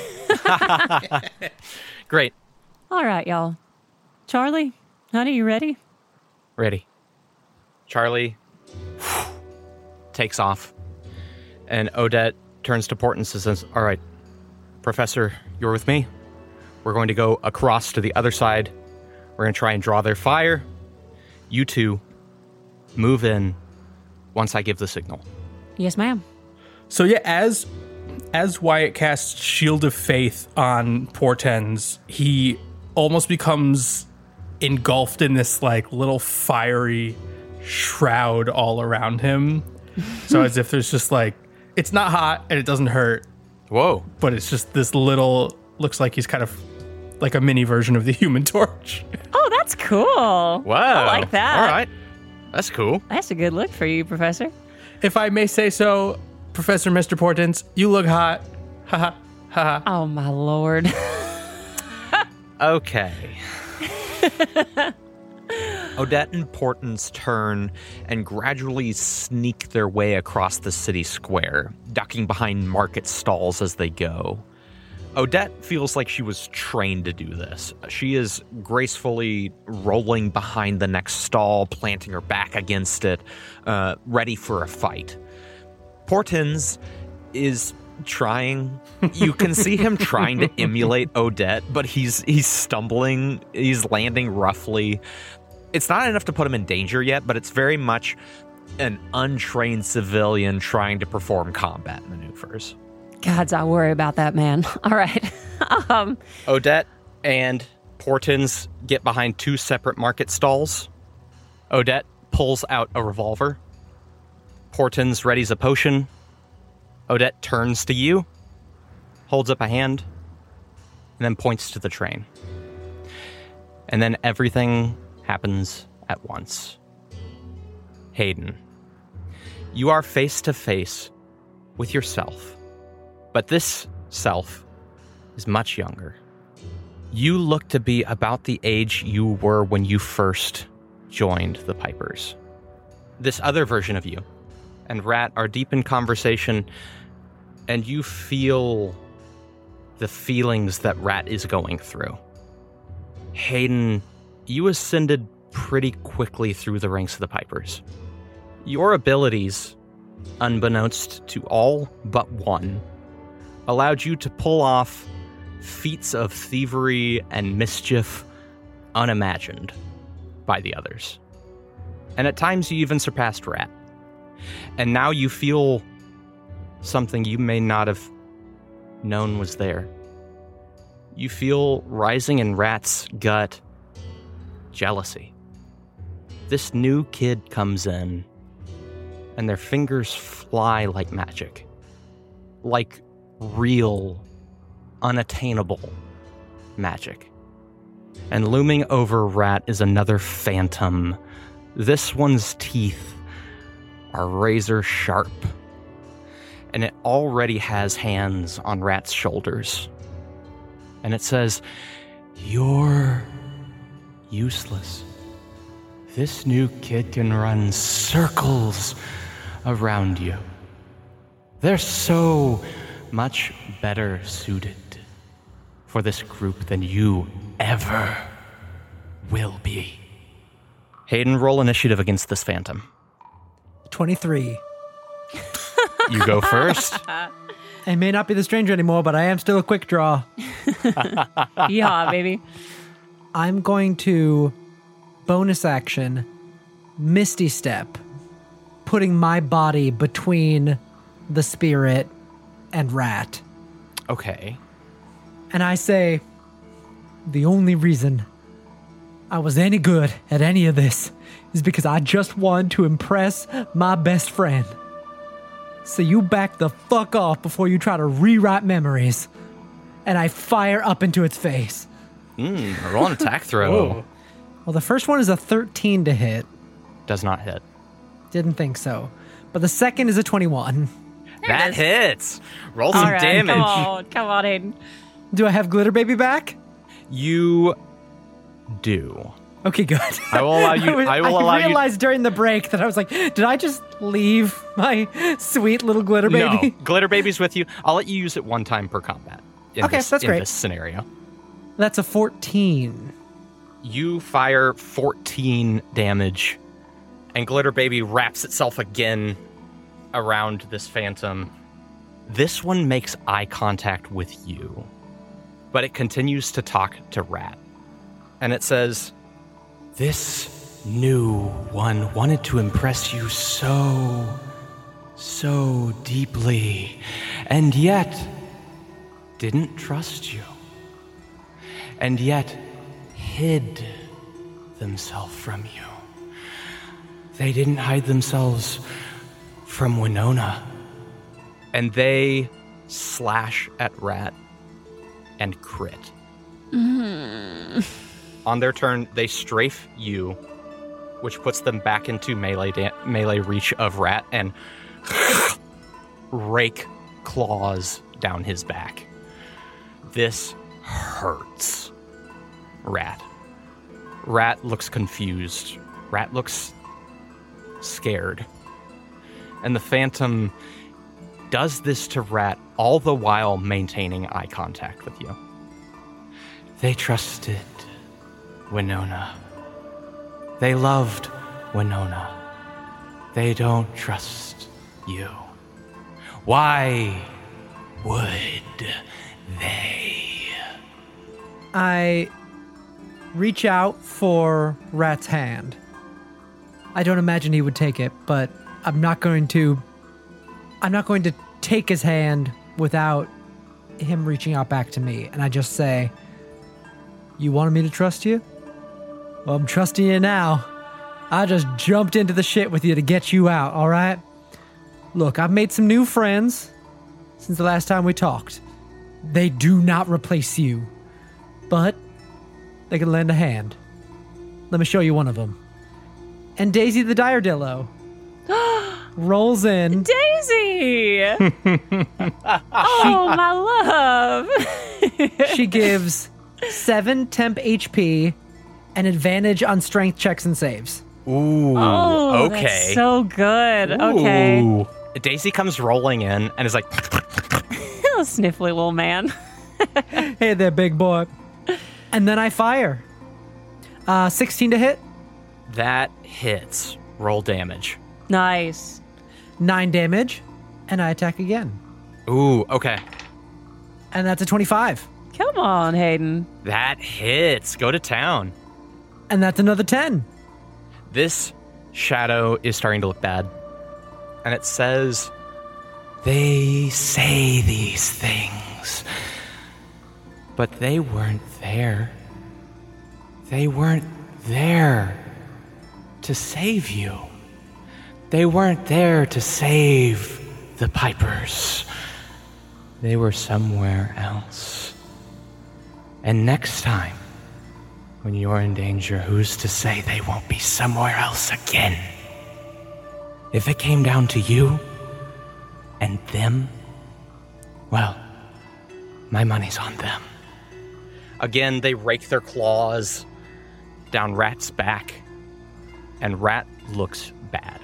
Great. All right, y'all. Charlie, honey, you ready? Ready. Charlie takes off. And Odette turns to Portens and says, "All right, Professor, you're with me. We're going to go across to the other side. We're going to try and draw their fire. You 2 move in once I give the signal." Yes, ma'am. So yeah, as Wyatt casts Shield of Faith on Portens, he almost becomes engulfed in this like little fiery shroud all around him. So as if there's just like, it's not hot and it doesn't hurt. Whoa. But it's just this little, looks like he's kind of like a mini version of the Human Torch. Oh, that's cool. Wow. I like that. All right. That's cool. That's a good look for you, Professor. If I may say so, Professor Mr. Portens, you look hot. Ha ha ha. Oh, my lord. Okay. Odette and Portens turn and gradually sneak their way across the city square, ducking behind market stalls as they go. Odette feels like she was trained to do this. She is gracefully rolling behind the next stall, planting her back against it, ready for a fight. Portens is trying. You can see him trying to emulate Odette, but he's stumbling. He's landing roughly. It's not enough to put him in danger yet, but it's very much an untrained civilian trying to perform combat maneuvers. Gods, I worry about that, man. All right. Odette and Portens get behind 2 separate market stalls. Odette pulls out a revolver. Portens readies a potion. Odette turns to you, holds up a hand, and then points to the train. And then everything happens at once. Hayden, you are face to face with yourself, but this self is much younger. You look to be about the age you were when you first joined the Pipers. This other version of you and Rat are deep in conversation, and you feel the feelings that Rat is going through. Hayden, you ascended pretty quickly through the ranks of the Pipers. Your abilities, unbeknownst to all but one, allowed you to pull off feats of thievery and mischief unimagined by the others. And at times you even surpassed Rat. And now you feel something you may not have known was there. You feel rising in Rat's gut jealousy. This new kid comes in, and their fingers fly like magic. Like real, unattainable magic. And looming over Rat is another phantom. This one's teeth are razor sharp, and it already has hands on Rat's shoulders. And it says, "You're useless. This new kid can run circles around you. They're so much better suited for this group than you ever will be." Hayden, roll initiative against this phantom. 23. You go first. I may not be the stranger anymore, but I am still a quick draw. Yeah, baby. I'm going to bonus action, Misty Step, putting my body between the spirit and Rat. Okay. And I say, the only reason I was any good at any of this is because I just wanted to impress my best friend. So you back the fuck off before you try to rewrite memories. And I fire up into its face. Roll an attack throw. Well, the first one is a 13 to hit. Does not hit. Didn't think so. But the second is a 21. That hits. Roll some damage. Come on, Hayden. Do I have Glitter Baby back? You do. Okay, good. I will allow you. I realized during the break that I was like, did I just leave my sweet little Glitter Baby? No, Glitter Baby's with you. I'll let you use it one time per combat. That's great. In this scenario. That's a 14. You fire 14 damage, and Glitter Baby wraps itself again around this phantom. This one makes eye contact with you, but it continues to talk to Rat. And it says, "This new one wanted to impress you so deeply, and yet didn't trust you, and yet hid themselves from you. They didn't hide themselves from Winona." And they slash at Rat and crit. On their turn, they strafe you, which puts them back into melee reach of Rat, and rake claws down his back. This hurts. Rat. Rat looks confused. Rat looks scared. And the phantom does this to Rat, all the while maintaining eye contact with you. They trusted Winona. They loved Winona. They don't trust you. Why would they? I reach out for Rat's hand. I don't imagine he would take it, but I'm not going to take his hand without him reaching out back to me. And I just say, you wanted me to trust you? Well, I'm trusting you now. I just jumped into the shit with you to get you out, all right? Look, I've made some new friends since the last time we talked. They do not replace you, but they can lend a hand. Let me show you one of them. And Daisy the Diardillo rolls in. Daisy! Oh, my love. She gives 7 temp HP and advantage on strength checks and saves. Ooh, okay. That's so good. Ooh. Okay. Daisy comes rolling in and is like, Oh, sniffly little man. Hey there, big boy. And then I fire. 16 to hit. that hits. Roll damage. Nice. 9 damage, and I attack again. Ooh, okay. And that's a 25. Come on, Hayden. That hits. Go to town. And that's another 10. This shadow is starting to look bad. And it says, they say these things, but they weren't there. They weren't there to save you. They weren't there to save the Pipers. They were somewhere else. And next time, when you're in danger, who's to say they won't be somewhere else again? If it came down to you and them, well, my money's on them. Again, they rake their claws down Rat's back, and Rat looks bad.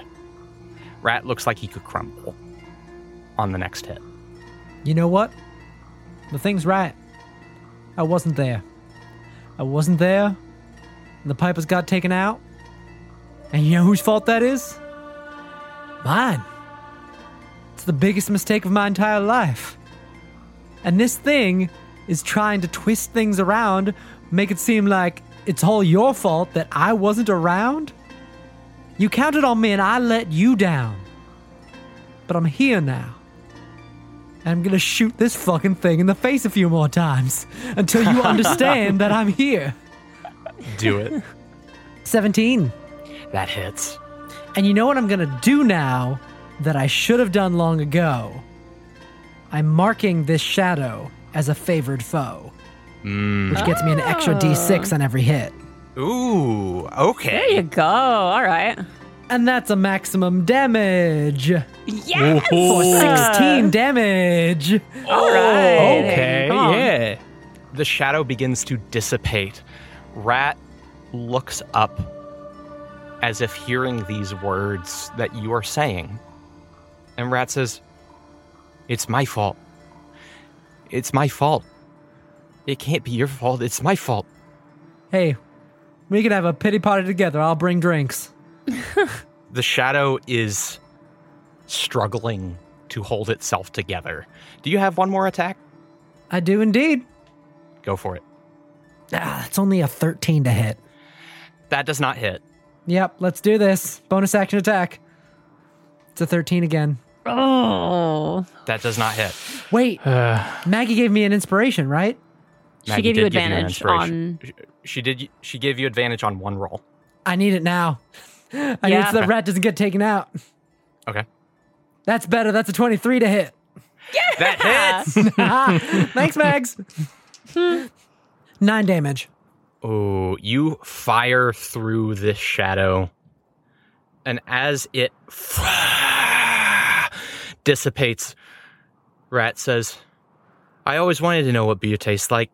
Rat looks like he could crumble on the next hit. You know what? The thing's right. I wasn't there. I wasn't there. And the Pipers got taken out. And you know whose fault that is? Mine. It's the biggest mistake of my entire life. And this thing is trying to twist things around, make it seem like it's all your fault that I wasn't around. You counted on me and I let you down. But I'm here now. And I'm gonna shoot this fucking thing in the face a few more times until you understand that I'm here. Do it. 17. That hits. And you know what I'm gonna do now that I should have done long ago? I'm marking this shadow as a favored foe, which gets me an extra D6 on every hit. Ooh, okay. There you go. All right. And that's a maximum damage. Yes! For 16 damage. All right. Okay, Come on. yeah. The shadow begins to dissipate. Rat looks up as if hearing these words that you are saying. And Rat says, "It's my fault. It's my fault. It can't be your fault. It's my fault." Hey, we can have a pity party together. I'll bring drinks. The shadow is struggling to hold itself together. Do you have one more attack? I do indeed. Go for it. It's only a 13 to hit. That does not hit. Yep, let's do this. Bonus action attack. It's a 13 again. Oh. That does not hit. Wait, Maggie gave me an inspiration, right? She gave you did give an advantage inspiration. on... She did. She gave you advantage on one roll. I need it now. I need it so that Rat doesn't get taken out. Okay. That's better. That's a 23 to hit. That hits. Thanks, Mags. 9 damage. Oh, you fire through this shadow, and as it dissipates, Rat says, "I always wanted to know what beer tastes like."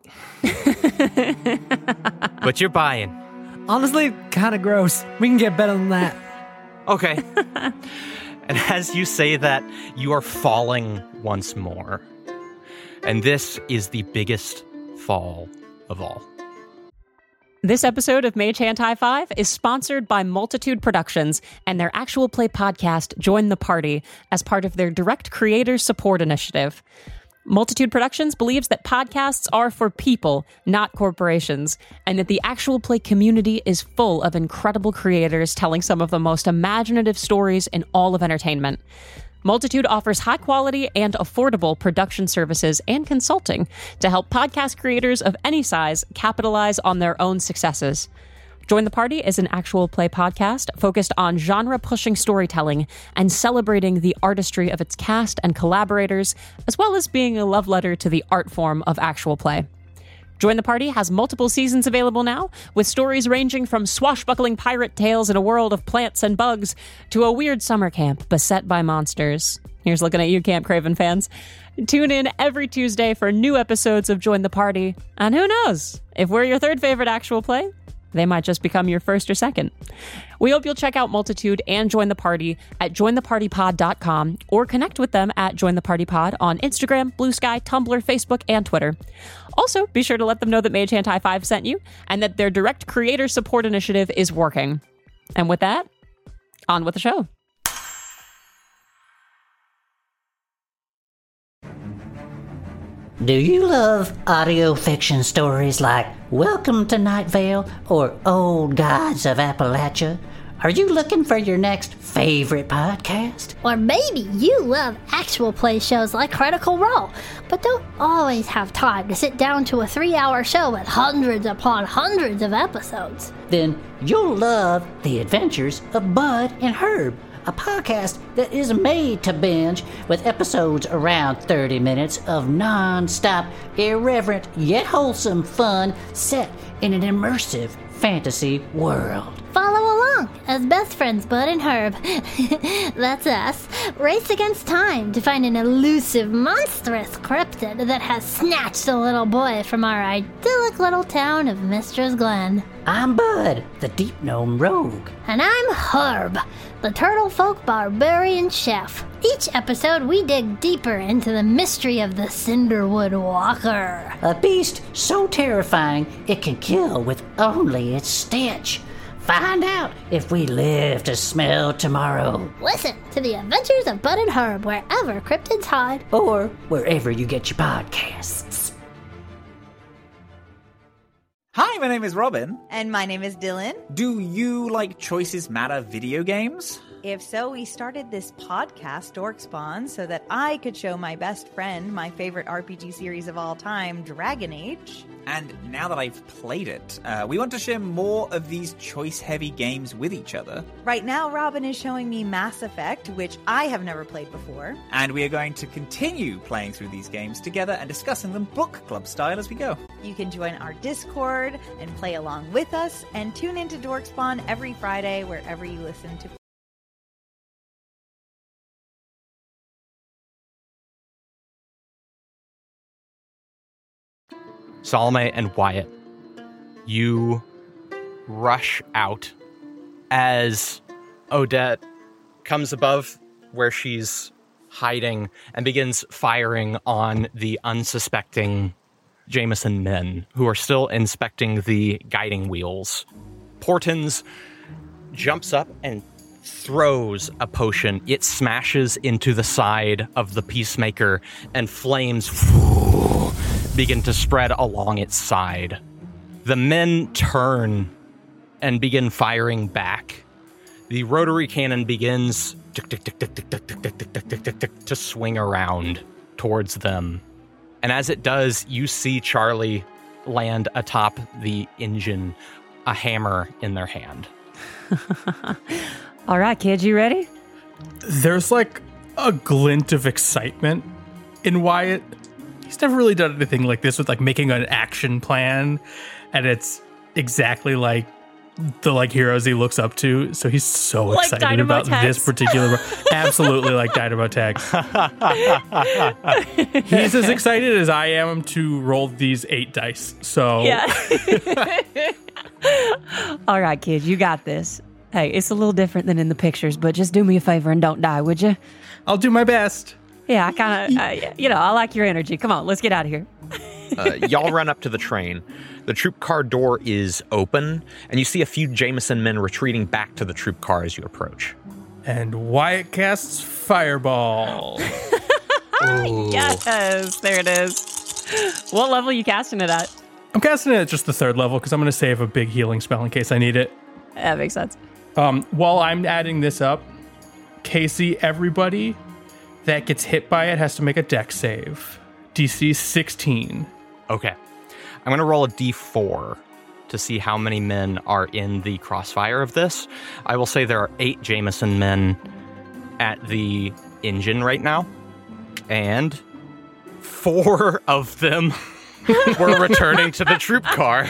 But you're buying. Honestly, kind of gross. We can get better than that. Okay. And as you say that, you are falling once more. And this is the biggest fall of all. This episode of Mage Hand High Five is sponsored by Multitude Productions and their actual play podcast, Join the Party, as part of their direct creator support initiative. Multitude Productions believes that podcasts are for people, not corporations, and that the actual play community is full of incredible creators telling some of the most imaginative stories in all of entertainment. Multitude offers high-quality and affordable production services and consulting to help podcast creators of any size capitalize on their own successes. Join the Party is an actual play podcast focused on genre-pushing storytelling and celebrating the artistry of its cast and collaborators, as well as being a love letter to the art form of actual play. Join the Party has multiple seasons available now, with stories ranging from swashbuckling pirate tales in a world of plants and bugs to a weird summer camp beset by monsters. Here's looking at you, Camp Craven fans. Tune in every Tuesday for new episodes of Join the Party, and who knows, if we're your third favorite actual play, they might just become your first or second. We hope you'll check out Multitude and Join the Party at jointhepartypod.com or connect with them at Join the Party Pod on Instagram, Blue Sky, Tumblr, Facebook, and Twitter. Also, be sure to let them know that Mage Hand High Five sent you and that their direct creator support initiative is working. And with that, on with the show. Do you love audio fiction stories like Welcome to Night Vale or Old Gods of Appalachia? Are you looking for your next favorite podcast? Or maybe you love actual play shows like Critical Role, but don't always have time to sit down to a 3-hour show with hundreds upon hundreds of episodes. Then you'll love The Adventures of Bud and Herb, a podcast that is made to binge with episodes around 30 minutes of non-stop, irreverent, yet wholesome fun set in an immersive fantasy world. Follow along as best friends Bud and Herb, that's us, race against time to find an elusive, monstrous cryptid that has snatched a little boy from our idyllic little town of Mistress Glen. I'm Bud, the Deep Gnome Rogue. And I'm Herb, the Turtle Folk Barbarian Chef. Each episode, we dig deeper into the mystery of the Cinderwood Walker. A beast so terrifying it can kill with only its stench. Find out if we live to smell tomorrow. Listen to the Adventures of Bud and Herb wherever cryptids hide. Or wherever you get your podcasts. Hi, my name is Robin. And my name is Dylan. Do you like Choices Matter video games? If so, we started this podcast, Dorkspawn, so that I could show my best friend my favorite RPG series of all time, Dragon Age. And now that I've played it, we want to share more of these choice-heavy games with each other. Right now, Robin is showing me Mass Effect, which I have never played before. And we are going to continue playing through these games together and discussing them book club style as we go. You can join our Discord and play along with us, and tune into Dorkspawn every Friday wherever you listen to Salome and Wyatt, you rush out as Odette comes above where she's hiding and begins firing on the unsuspecting Jameson men who are still inspecting the guiding wheels. Portens jumps up and throws a potion. It smashes into the side of the Peacemaker and flames begin to spread along its side. The men turn and begin firing back. The rotary cannon begins to swing around towards them. And as it does, you see Charlie land atop the engine, a hammer in their hand. All right, kids, you ready? There's like a glint of excitement in Wyatt. He's never really done anything like this with like making an action plan, and it's exactly like the like heroes he looks up to. So he's so like excited Dynamo about Tex. this particular, absolutely like Dynamo Tex. He's as excited as I am to roll these 8 dice. So yeah. All right, kids, you got this. Hey, it's a little different than in the pictures, but just do me a favor and don't die, would you? I'll do my best. Yeah, I kind of, I like your energy. Come on, let's get out of here. Y'all run up to the train. The troop car door is open, and you see a few Jameson men retreating back to the troop car as you approach. And Wyatt casts Fireball. Yes, there it is. What level are you casting it at? I'm casting it at just the 3rd level because I'm going to save a big healing spell in case I need it. That makes sense. While I'm adding this up, Casey, everybody that gets hit by it has to make a dex save. DC 16. Okay. I'm going to roll a d4 to see how many men are in the crossfire of this. I will say there are 8 Jameson men at the engine right now, and 4 of them were returning to the troop car.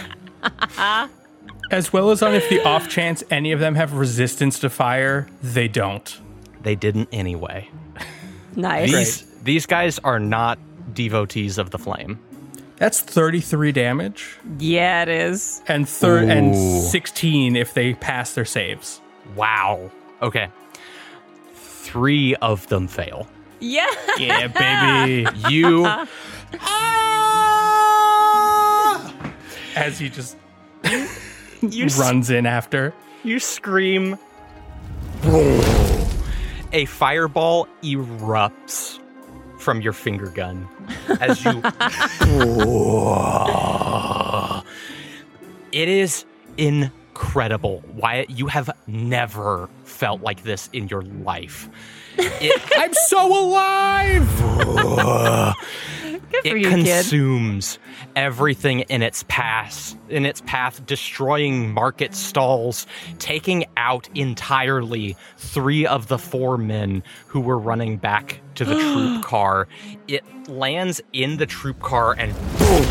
As well as on if the off chance any of them have resistance to fire, they don't. They didn't anyway. Nice. These guys are not devotees of the flame. That's 33 damage. Yeah, it is. And 16 if they pass their saves. Wow. Okay. 3 of them fail. Yeah. Yeah, baby. You... As he just runs in after. You scream. A fireball erupts from your finger gun as you... It is incredible. Wyatt, you have never felt like this in your life. I'm so alive! Good for It you, consumes everything in its path, destroying market stalls, taking out entirely 3 of the 4 men who were running back to the troop car. It lands in the troop car and boom,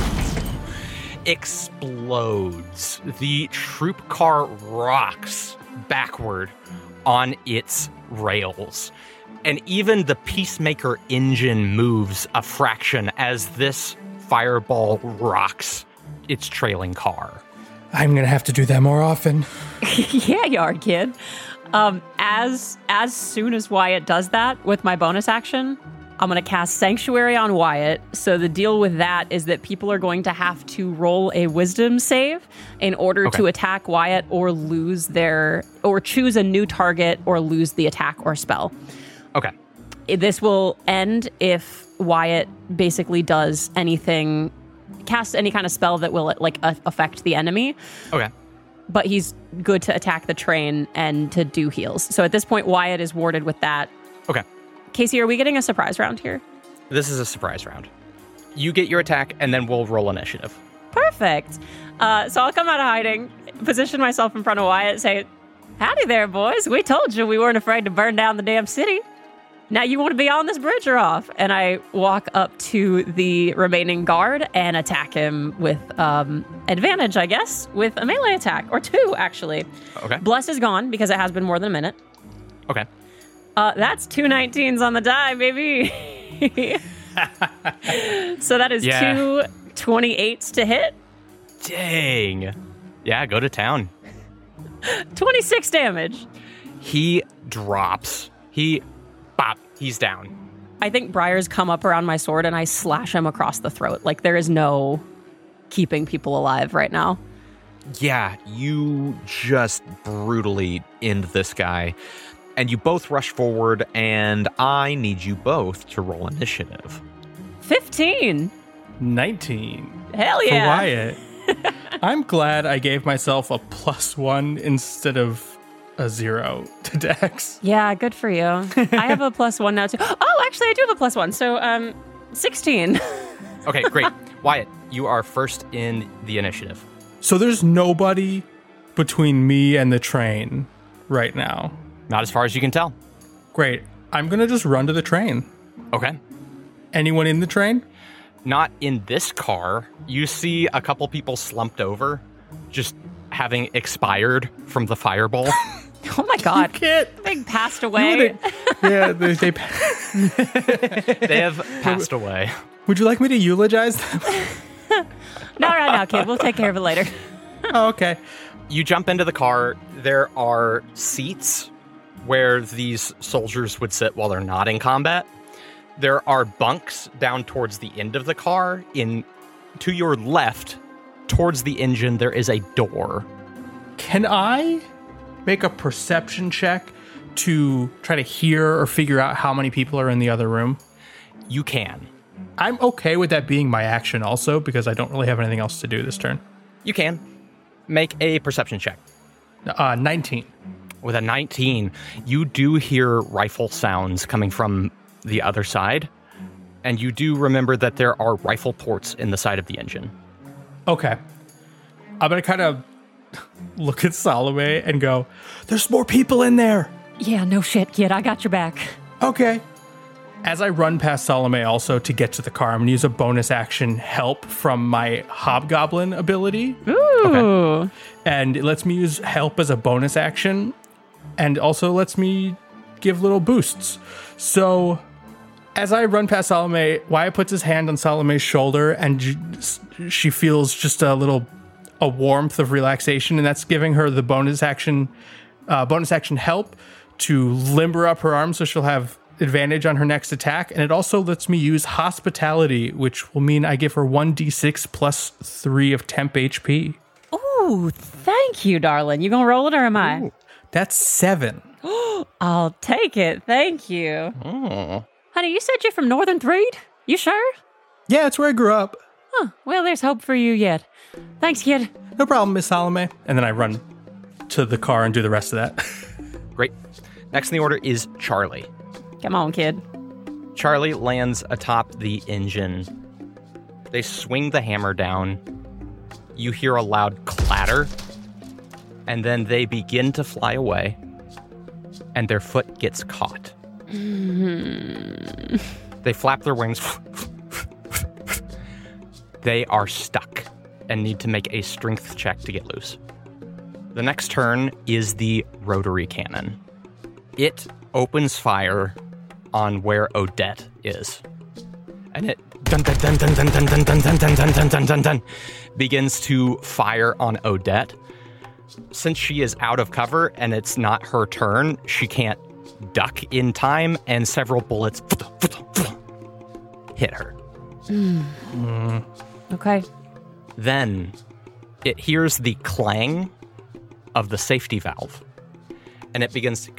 explodes. The troop car rocks backward on its rails. And even the Peacemaker engine moves a fraction as this fireball rocks its trailing car. I'm going to have to do that more often. Yeah, you are, kid. As soon as Wyatt does that with my bonus action, I'm going to cast Sanctuary on Wyatt. So the deal with that is that people are going to have to roll a wisdom save in order to attack Wyatt or choose a new target or lose the attack or spell. Okay. This will end if Wyatt basically does anything, casts any kind of spell that will affect the enemy. Okay. But he's good to attack the train and to do heals. So at this point, Wyatt is warded with that. Okay. Casey, are we getting a surprise round here? This is a surprise round. You get your attack, and then we'll roll initiative. Perfect. So I'll come out of hiding, position myself in front of Wyatt, say, "Howdy there, boys. We told you we weren't afraid to burn down the damn city. Now you want to be on this bridge or off?" And I walk up to the remaining guard and attack him with advantage, I guess, with a melee attack. Or 2, actually. Okay. Bless is gone because it has been more than a minute. Okay. That's 2 19s on the die, baby. So that is 2 28s to hit. Dang. Yeah, go to town. 26 damage. He drops. He's down. I think Briar's come up around my sword and I slash him across the throat. Like, there is no keeping people alive right now. Yeah, you just brutally end this guy. And you both rush forward, and I need you both to roll initiative. 15. 19. Hell yeah. For Wyatt. I'm glad I gave myself a +1 instead of a 0 to Dex. Yeah, good for you. I have a +1 now, too. Oh, actually, I do have a +1. So, 16. Okay, great. Wyatt, you are first in the initiative. So there's nobody between me and the train right now. Not as far as you can tell. Great. I'm going to just run to the train. Okay. Anyone in the train? Not in this car. You see a couple people slumped over, just having expired from the fireball. Oh my God. You can't. They passed away. Yeah, they have passed away. Would you like me to eulogize them? Not right now, kid. We'll take care of it later. Oh, okay. You jump into the car. There are seats where these soldiers would sit while they're not in combat. There are bunks down towards the end of the car. To your left, towards the engine, there is a door. Can I make a perception check to try to hear or figure out how many people are in the other room? You can. I'm okay with that being my action also, because I don't really have anything else to do this turn. You can. Make a perception check. 19. With a 19, you do hear rifle sounds coming from the other side, and you do remember that there are rifle ports in the side of the engine. Okay. I'm going to kind of look at Salome and go, there's more people in there. Yeah, no shit, kid. I got your back. Okay. As I run past Salome also to get to the car, I'm going to use a bonus action help from my Hobgoblin ability. Ooh. Okay. And it lets me use help as a bonus action and also lets me give little boosts. So as I run past Salome, Wyatt puts his hand on Salome's shoulder and she feels just a warmth of relaxation, and that's giving her the bonus action help to limber up her arm so she'll have advantage on her next attack. And it also lets me use hospitality, which will mean I give her 1d6 plus 3 of temp HP. Ooh, thank you, darling. You gonna roll it or am I? Ooh, that's 7. I'll take it. Thank you. Oh. Honey, you said you're from Northern Threed? You sure? Yeah, it's where I grew up. Huh. Well, there's hope for you yet. Thanks, kid. No problem, Miss Salome. And then I run to the car and do the rest of that. Great. Next in the order is Charlie. Come on, kid. Charlie lands atop the engine. They swing the hammer down. You hear a loud clatter, and then they begin to fly away, and their foot gets caught. Mm-hmm. They flap their wings. They are stuck and need to make a strength check to get loose. The next turn is the rotary cannon. It opens fire on where Odette is. And it begins to fire on Odette. Since she is out of cover and it's not her turn, she can't duck in time, and several bullets hit her. Okay. Then it hears the clang of the safety valve, and it begins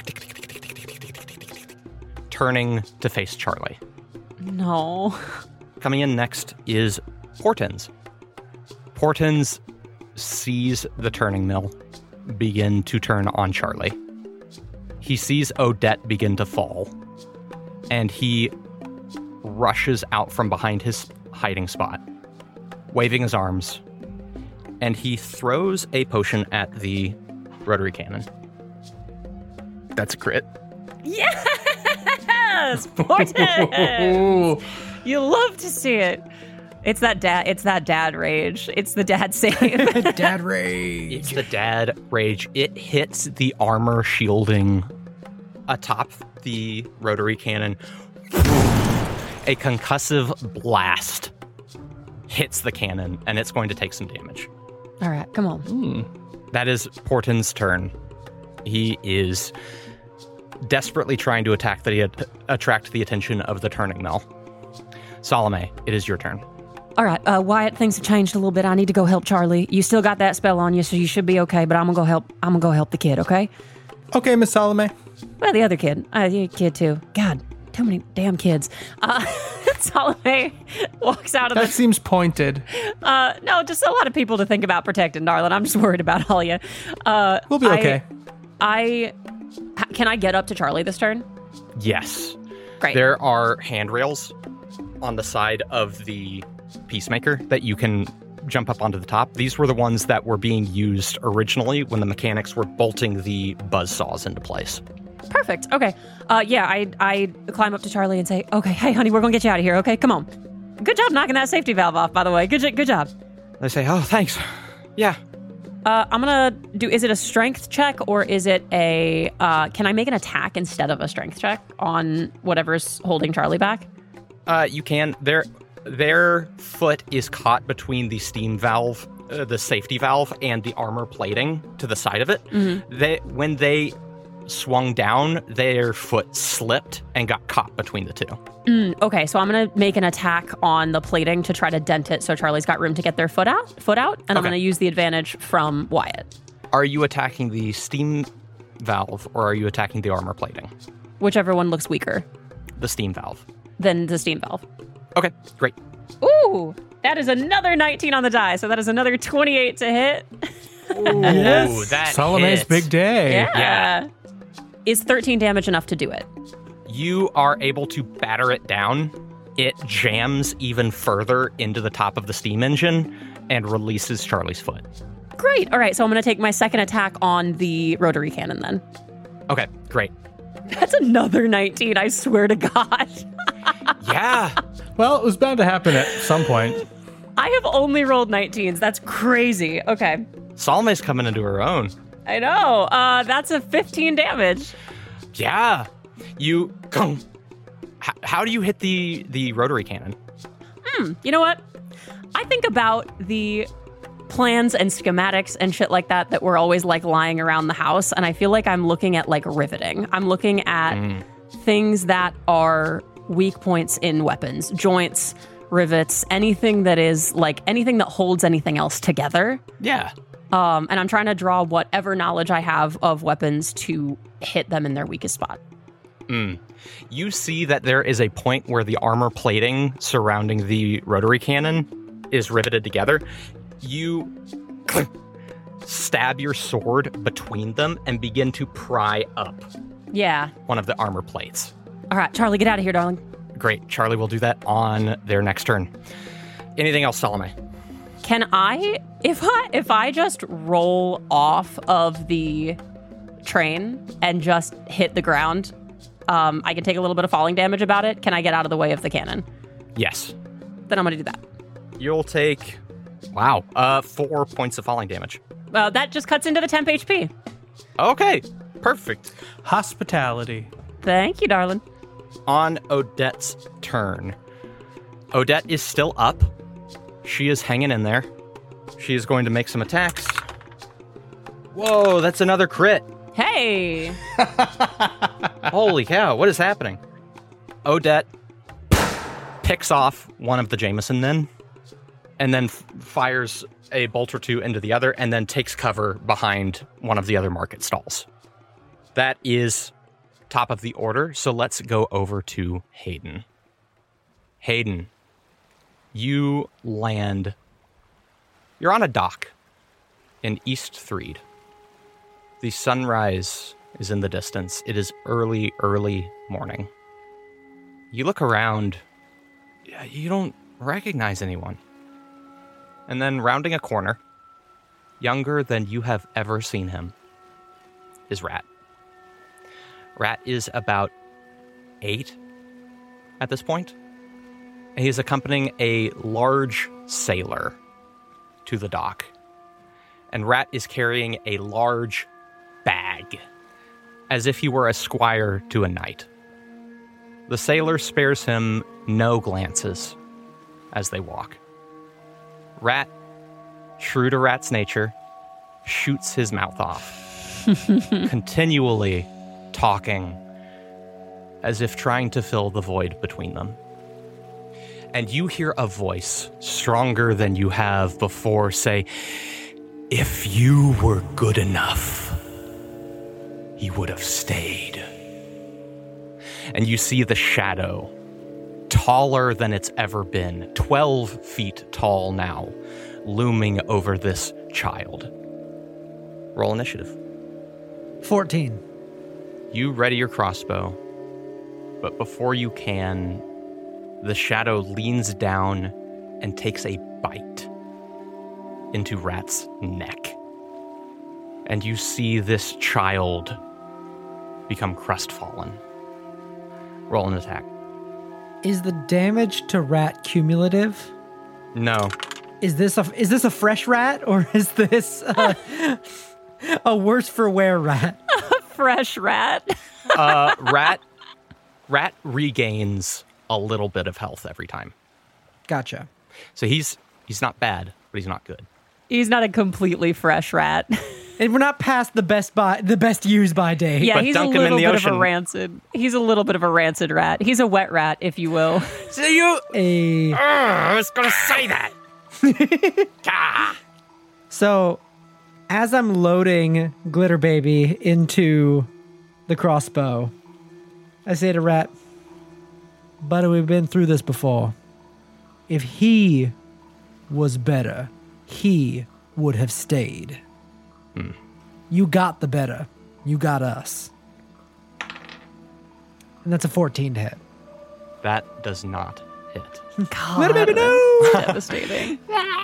turning to face Charlie. No. Coming in next is Portens. Portens sees the turning mill begin to turn on Charlie. He sees Odette begin to fall, and he rushes out from behind his hiding spot, waving his arms, and he throws a potion at the rotary cannon. That's a crit. Yes! Portens! You love to see it. It's that dad rage. It's the dad save. Dad rage. It's the dad rage. It hits the armor shielding atop the rotary cannon. A concussive blast hits the cannon, and it's going to take some damage. All right, come on. That is Porten's turn. He is desperately trying to attract the attention of the turning mill. Salome, it is your turn. All right, Wyatt, things have changed a little bit. I need to go help Charlie. You still got that spell on you, so you should be okay, but I'm gonna go help the kid, okay? Okay, Miss Salome. Well, the other kid. Your kid, too. God, too many damn kids. Salome walks out of That seems pointed. No, just a lot of people to think about protecting, darling. I'm just worried about all you. We'll be okay. Can I get up to Charlie this turn? Yes. Great. There are handrails on the side of the Peacemaker that you can jump up onto the top. These were the ones that were being used originally when the mechanics were bolting the buzzsaws into place. Perfect. Okay. I climb up to Charlie and say, okay, hey, honey, we're going to get you out of here. Okay, come on. Good job knocking that safety valve off, by the way. Good job. They say, oh, thanks. Yeah. I'm going to is it a strength check or is it can I make an attack instead of a strength check on whatever's holding Charlie back? You can. Their foot is caught between the steam valve, the safety valve, and the armor plating to the side of it. Mm-hmm. When they swung down, their foot slipped and got caught between the two. Okay, so I'm going to make an attack on the plating to try to dent it so Charlie's got room to get their foot out, and I'm going to use the advantage from Wyatt. Are you attacking the steam valve or are you attacking the armor plating? Whichever one looks weaker. The steam valve. than the steam valve. Okay, great. Ooh, that is another 19 on the die, so that is another 28 to hit. Ooh, Yes. that Salome's hits. big day. Yeah. Is 13 damage enough to do it? You are able to batter it down. It jams even further into the top of the steam engine and releases Charlie's foot. Great. All right, so I'm going to take my second attack on the rotary cannon then. Okay, great. That's another 19, I swear to God. Yeah. Well, it was bound to happen at some point. I have only rolled 19s. That's crazy. Okay. Salome's coming into her own. I know. That's a 15 damage. Yeah. You... How do you hit the rotary cannon? You know what? I think about the plans and schematics and shit like that were always like lying around the house, and I feel like I'm looking at like riveting. I'm looking at things that are weak points in weapons, joints, rivets, anything that is like anything that holds anything else together. Yeah. And I'm trying to draw whatever knowledge I have of weapons to hit them in their weakest spot. You see that there is a point where the armor plating surrounding the rotary cannon is riveted together. You stab your sword between them and begin to pry up Yeah. one of the armor plates. All right, Charlie, get out of here, darling. Great. Charlie will do that on their next turn. Anything else, Salome? Can I, if I just roll off of the train and just hit the ground, I can take a little bit of falling damage about it. Can I get out of the way of the cannon? Yes. Then I'm going to do that. You'll take, 4 points of falling damage. That just cuts into the temp HP. Okay, perfect. Hospitality. Thank you, darling. On Odette's turn. Odette is still up. She is hanging in there. She is going to make some attacks. Whoa, that's another crit. Hey. Holy cow, what is happening? Odette picks off one of the Jameson then, and then fires a bolt or two into the other, and then takes cover behind one of the other market stalls. That is top of the order, so let's go over to Hayden. Hayden, you land... You're on a dock in East Threed. The sunrise is in the distance. It is early, early morning. You look around. You don't recognize anyone. And then rounding a corner, younger than you have ever seen him, is Rat. Rat is about 8 at this point. And he's accompanying a large sailor to the dock. And Rat is carrying a large bag, as if he were a squire to a knight. The sailor spares him no glances as they walk. Rat, true to Rat's nature, shoots his mouth off, continually talking as if trying to fill the void between them. And you hear a voice stronger than you have before say, "If you were good enough, he would have stayed." And you see the shadow, taller than it's ever been, 12 feet tall now, looming over this child. Roll initiative. 14. You ready your crossbow, but before you can, the shadow leans down and takes a bite into Rat's neck. And you see this child become crestfallen. Roll an attack. Is the damage to Rat cumulative? No. Is this a fresh rat, or is this a worse for wear rat? Fresh rat. Rat regains a little bit of health every time. Gotcha. So he's not bad, but he's not good. He's not a completely fresh rat. And we're not past the best use by date. Yeah, But he's dunk a him in little the bit ocean. of a rancid. He's a little bit of a rancid rat. He's a wet rat, if you will. So you... A I was going to say that. Ah. So, as I'm loading Glitter Baby into the crossbow, I say to Rat, But we've been through this before. If he was better, he would have stayed. You got the better. You got us. And that's a 14 to hit. That does not hit. God, Little baby, no! Devastating.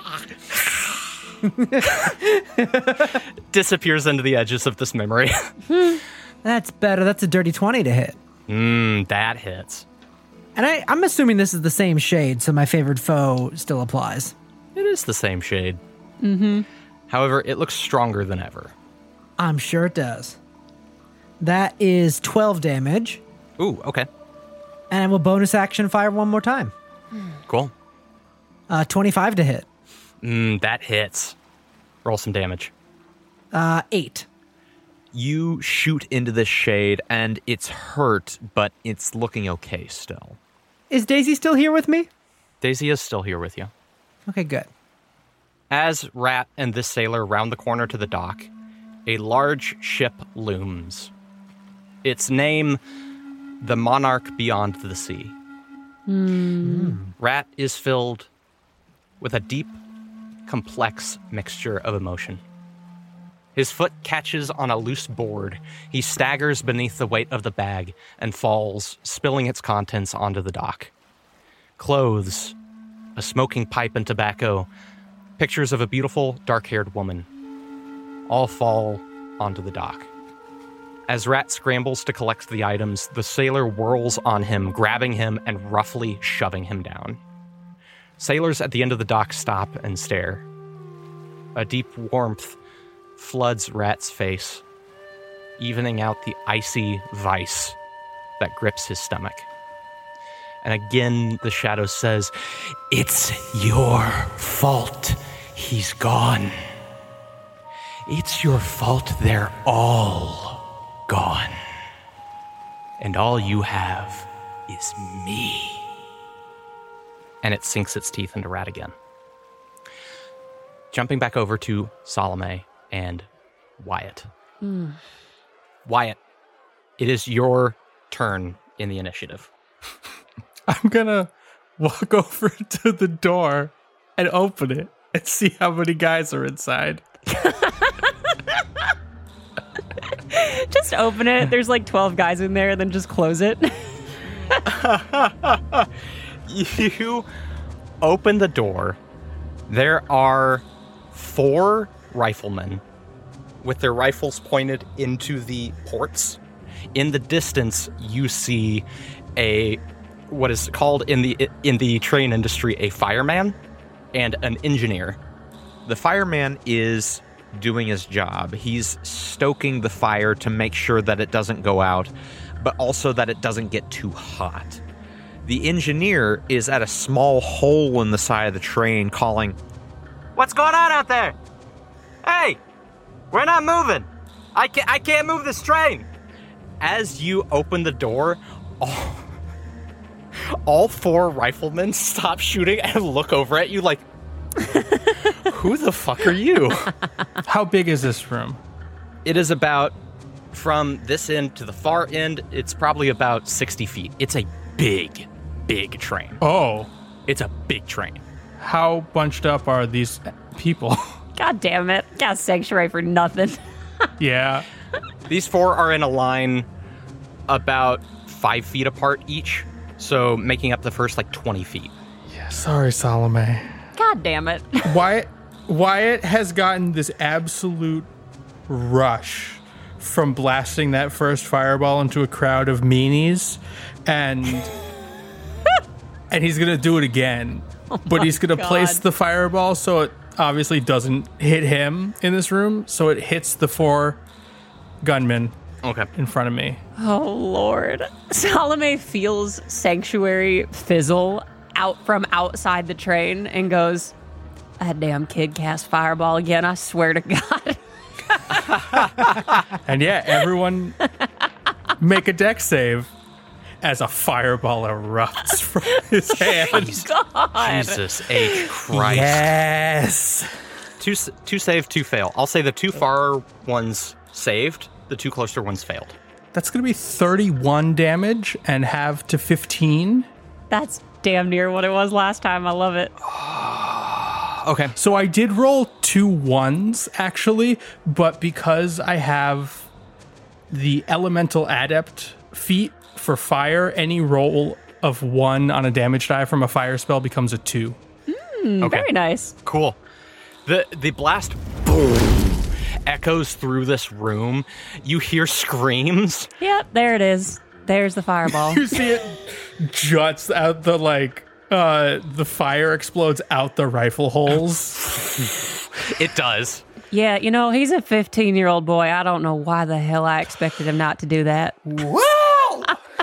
Disappears into the edges of this memory. That's better. That's a dirty 20 to hit. That hits. And I'm assuming this is the same shade, so my favorite foe still applies. It is the same shade. However, it looks stronger than ever. I'm sure it does. That is 12 damage. Ooh, okay. And I will bonus action fire one more time. Cool. 25 to hit. That hits. Roll some damage. 8. You shoot into this shade, and it's hurt, but it's looking okay still. Is Daisy still here with me? Daisy is still here with you. Okay, good. As Rat and this sailor round the corner to the dock, a large ship looms. Its name, the Monarch Beyond the Sea. Rat is filled with a deep, complex mixture of emotion. His foot catches on a loose board. He staggers beneath the weight of the bag and falls, spilling its contents onto the dock. Clothes, a smoking pipe and tobacco, pictures of a beautiful, dark-haired woman, all fall onto the dock. As Rat scrambles to collect the items, the sailor whirls on him, grabbing him and roughly shoving him down. Sailors at the end of the dock stop and stare. A deep warmth floods Rat's face, evening out the icy vice that grips his stomach. And again, the shadow says, "It's your fault he's gone. It's your fault they're all gone. And all you have is me." And it sinks its teeth into Rat again. Jumping back over to Salome and Wyatt. Wyatt, it is your turn in the initiative. I'm gonna walk over to the door and open it and see how many guys are inside. Just open it. There's like 12 guys in there, then just close it. You open the door. There are 4 riflemen with their rifles pointed into the ports. In the distance, you see what is called in the train industry a fireman and an engineer. The fireman is doing his job. He's stoking the fire to make sure that it doesn't go out, but also that it doesn't get too hot. The engineer is at a small hole in the side of the train calling, "What's going on out there? Hey, we're not moving. I can't move this train." As you open the door, all 4 riflemen stop shooting and look over at you like, "Who the fuck are you?" How big is this room? It is about, from this end to the far end, it's probably about 60 feet. It's a big, big train. Oh. It's a big train. How bunched up are these people? God damn it. Got sanctuary for nothing. Yeah. These 4 are in a line about 5 feet apart each, so making up the first 20 feet. Yeah, sorry, Salome. God damn it. Wyatt has gotten this absolute rush from blasting that first fireball into a crowd of meanies, and he's gonna do it again. But he's gonna place the fireball so it obviously doesn't hit him in this room, so it hits the 4 gunmen in front of me. Oh, Lord. Salome feels Sanctuary fizzle out from outside the train and goes, "That damn kid cast fireball again, I swear to God." And yeah, everyone make a dex save as a fireball erupts from his hand. God. Jesus H. Christ. Yes. 2 save, 2 fail. I'll say the 2 far ones saved, the 2 closer ones failed. That's going to be 31 damage and halve to 15. That's damn near what it was last time. I love it. Okay. So I did roll 2 1s, actually, but because I have the Elemental Adept feat for fire, any roll of 1 on a damage die from a fire spell becomes a 2. Okay. Very nice. Cool. The blast boom echoes through this room. You hear screams. Yep, there it is. There's the fireball. You see it juts out the fire explodes out the rifle holes. It does. Yeah, he's a 15-year-old boy. I don't know why the hell I expected him not to do that. Whoa!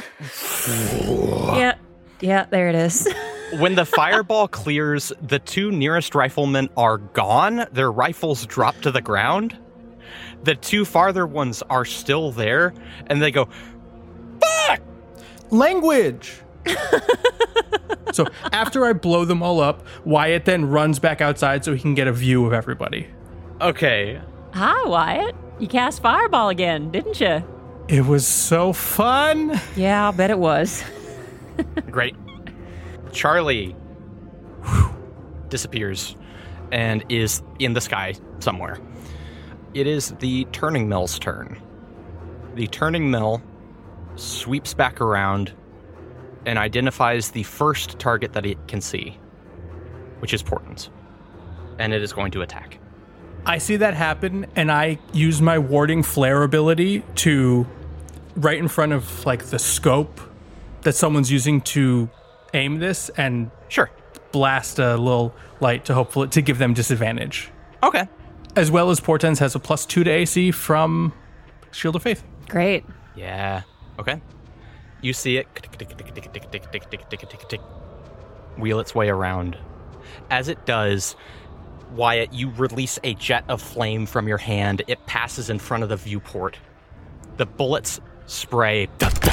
Yeah, there it is. When the fireball clears, the 2 nearest riflemen are gone. Their rifles drop to the ground. The 2 farther ones are still there, and they go, "Fuck!" Language! So after I blow them all up, Wyatt then runs back outside so he can get a view of everybody. Okay. Hi, Wyatt. You cast fireball again, didn't you? It was so fun. Yeah, I'll bet it was. Great. Charlie disappears and is in the sky somewhere. It is the turning mill's turn. The turning mill sweeps back around and identifies the first target that it can see, which is Portents. And it is going to attack. I see that happen, and I use my warding flare ability to, right in front of the scope that someone's using to aim this, and sure, blast a little light to give them disadvantage. Okay. As well as Portents has a +2 to AC from Shield of Faith. Great. Yeah. Okay. You see it wheel its way around. As it does, Wyatt, you release a jet of flame from your hand. It passes in front of the viewport. The bullets spray.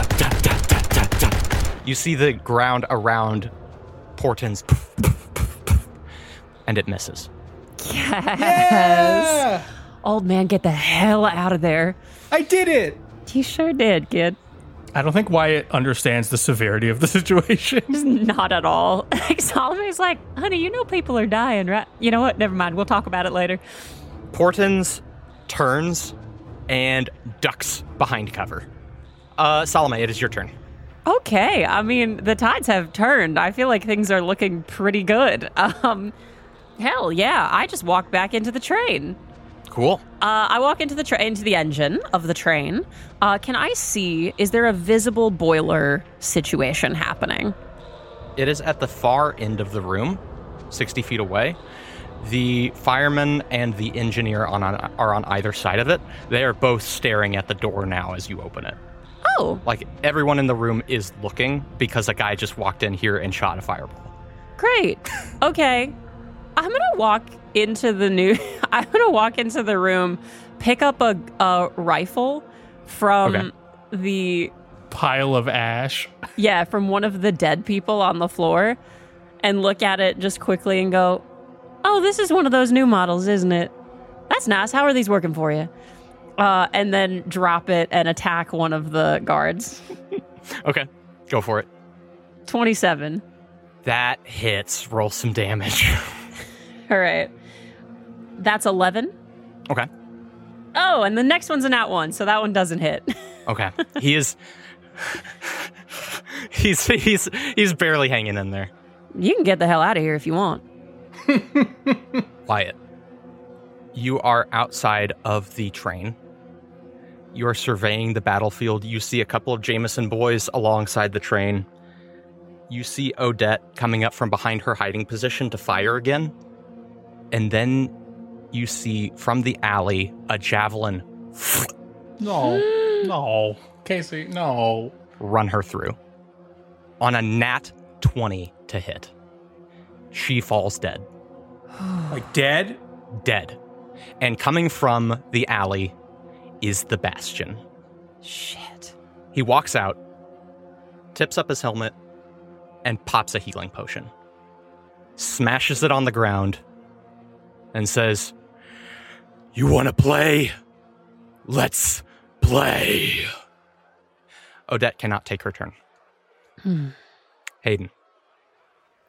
You see the ground around Portents, and it misses. Yes. Yeah! Old man, get the hell out of there. I did it! You sure did, kid. I don't think Wyatt understands the severity of the situation. Not at all. Salome's like, honey, people are dying, right? You know what? Never mind. We'll talk about it later. Portents turns and ducks behind cover. Salome, it is your turn. Okay. I mean, the tides have turned. I feel like things are looking pretty good. Hell yeah. I just walked back into the train. Cool. I walk into the engine of the train. Can I see, is there a visible boiler situation happening? It is at the far end of the room, 60 feet away. The fireman and the engineer are on either side of it. They are both staring at the door now as you open it. Oh. Like, everyone in the room is looking because a guy just walked in here and shot a fireball. Great. Okay. I'm going to walk into the room, pick up a rifle from the pile of ash. Yeah, from one of the dead people on the floor, and look at it just quickly and go, "Oh, this is one of those new models, isn't it? That's nice. How are these working for you?" And then drop it and attack one of the guards. Okay, go for it. 27. That hits. Roll some damage. All right. That's 11. Okay. Oh, and the next one's a nat 1, so that one doesn't hit. Okay. He is... He's barely hanging in there. You can get the hell out of here if you want. Wyatt, you are outside of the train. You are surveying the battlefield. You see a couple of Jameson boys alongside the train. You see Odette coming up from behind her hiding position to fire again. And then you see from the alley a javelin. No, Casey, no. Run her through. On a nat 20 to hit. She falls dead. Like dead? Dead. And coming from the alley is the Bastion. Shit. He walks out, tips up his helmet, and pops a healing potion. Smashes it on the ground, and says, "You want to play? Let's play." Odette cannot take her turn. Hayden,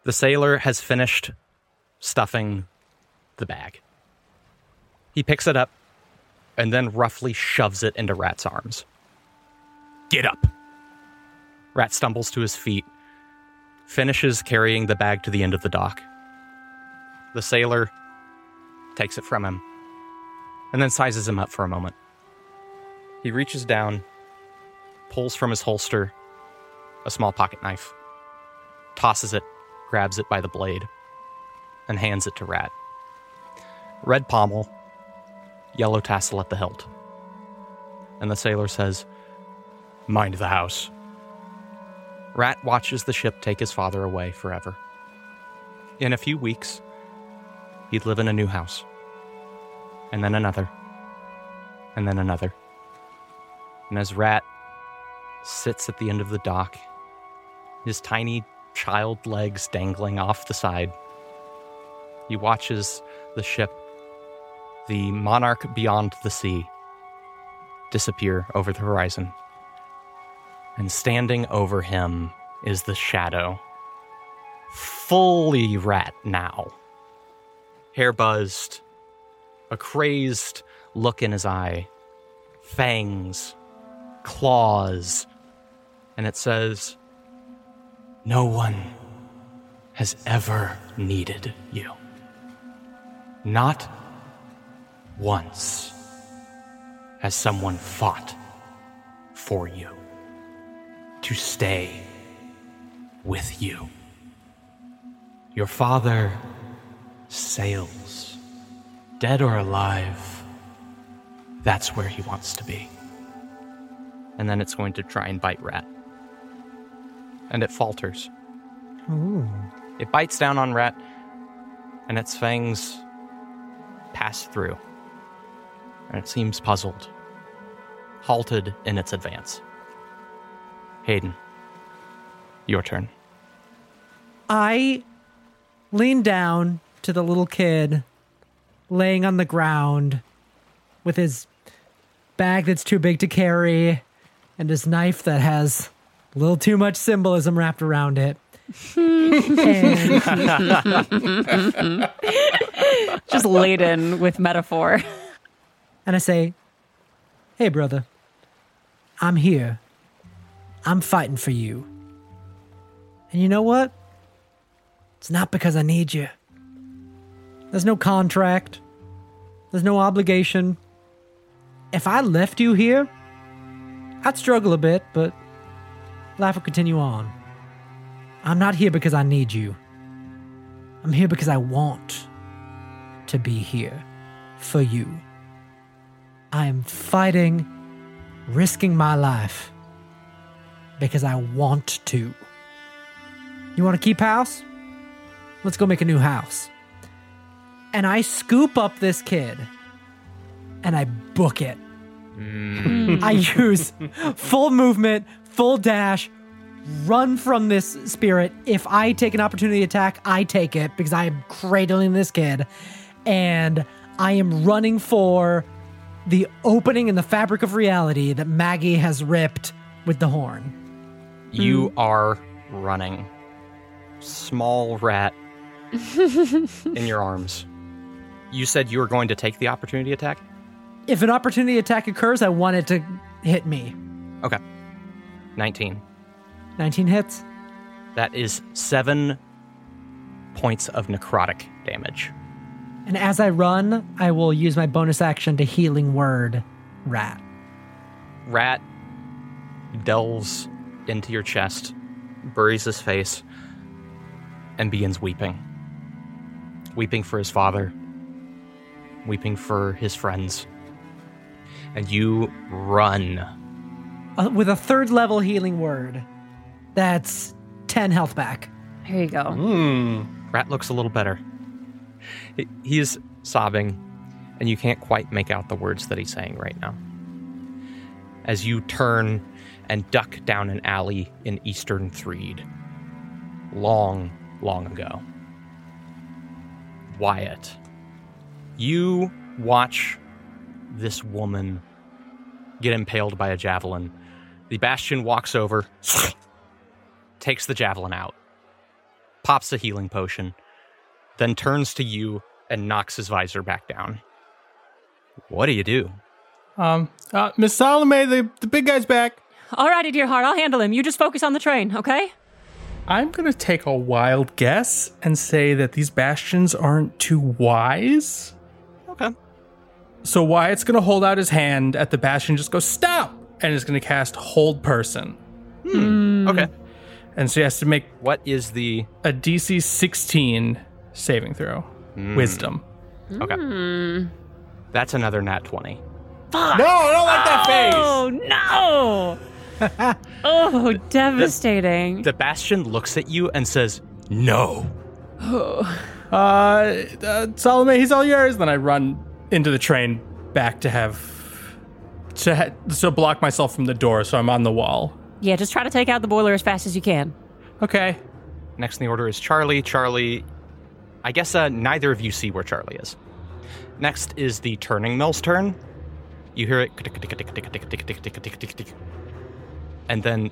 The sailor has finished stuffing the bag. He picks it up and then roughly shoves it into Rat's arms. Get up! Rat stumbles to his feet, finishes carrying the bag to the end of the dock. The sailor takes it from him and then sizes him up for a moment. He reaches down, pulls from his holster a small pocket knife, tosses it, grabs it by the blade, and hands it to Rat. Red pommel, yellow tassel at the hilt. And the sailor says, "Mind the house." Rat watches the ship take his father away forever. In a few weeks, he'd live in a new house. And then another. And then another. And as Rat sits at the end of the dock, his tiny child legs dangling off the side, he watches the ship, the monarch beyond the sea, disappear over the horizon. And standing over him is the shadow, fully Rat now. Hair buzzed, a crazed look in his eye, fangs, claws, and it says, "No one has ever needed you. Not once has someone fought for you, to stay with you. Your father sails, dead or alive. That's where he wants to be." And then it's going to try and bite Rat. And it falters. Ooh. It bites down on Rat, and its fangs pass through. And it seems puzzled, halted in its advance. Hayden, your turn. I lean down to the little kid laying on the ground with his bag that's too big to carry and his knife that has a little too much symbolism wrapped around it. Just laden with metaphor. And I say, "Hey, brother, I'm here. I'm fighting for you. And you know what? It's not because I need you. There's no contract. There's no obligation. If I left you here, I'd struggle a bit, but life will continue on. I'm not here because I need you. I'm here because I want to be here for you. I am fighting, risking my life because I want to. You want to keep house? Let's go make a new house." And I scoop up this kid and I book it. I use full movement, full dash, run from this spirit. If I take an opportunity attack, I take it because I am cradling this kid. And I am running for the opening in the fabric of reality that Maggie has ripped with the horn. You are running. Small Rat in your arms. You said you were going to take the opportunity attack? If an opportunity attack occurs, I want it to hit me. Okay. 19. 19 hits. That is 7 points of necrotic damage. And as I run, I will use my bonus action to healing word Rat. Rat delves into your chest, buries his face, and begins weeping. Weeping for his father, weeping for his friends. And you run. With a 3rd level healing word, that's 10 health back. There you go. Rat looks a little better. He is sobbing, and you can't quite make out the words that he's saying right now. As you turn and duck down an alley in Eastern Threed. Long, long ago. Wyatt, you watch this woman get impaled by a javelin. The Bastion walks over, takes the javelin out. pops a healing potion, then turns to you and knocks his visor back down. What do you do? Miss Salome, the big guy's back. Alrighty, dear heart, I'll handle him. You just focus on the train, okay? I'm going to take a wild guess and say that these bastions aren't too wise. Okay. So Wyatt's going to hold out his hand at the bastion, just go, stop! And is going to cast Hold Person. Okay. And so he has to make What is the... a DC 16 saving throw. Wisdom. Okay. That's another nat 20. Fuck. No, I don't like that face! Oh, no! Oh, devastating. The Bastion looks at you and says, no. Salome, he's all yours. Then I run into the train back to block myself from the door, so I'm on the wall. Yeah, just try to take out the boiler as fast as you can. Okay. Next in the order is Charlie. Charlie, I guess neither of you see where Charlie is. Next is the turning mill's turn. You hear it, and then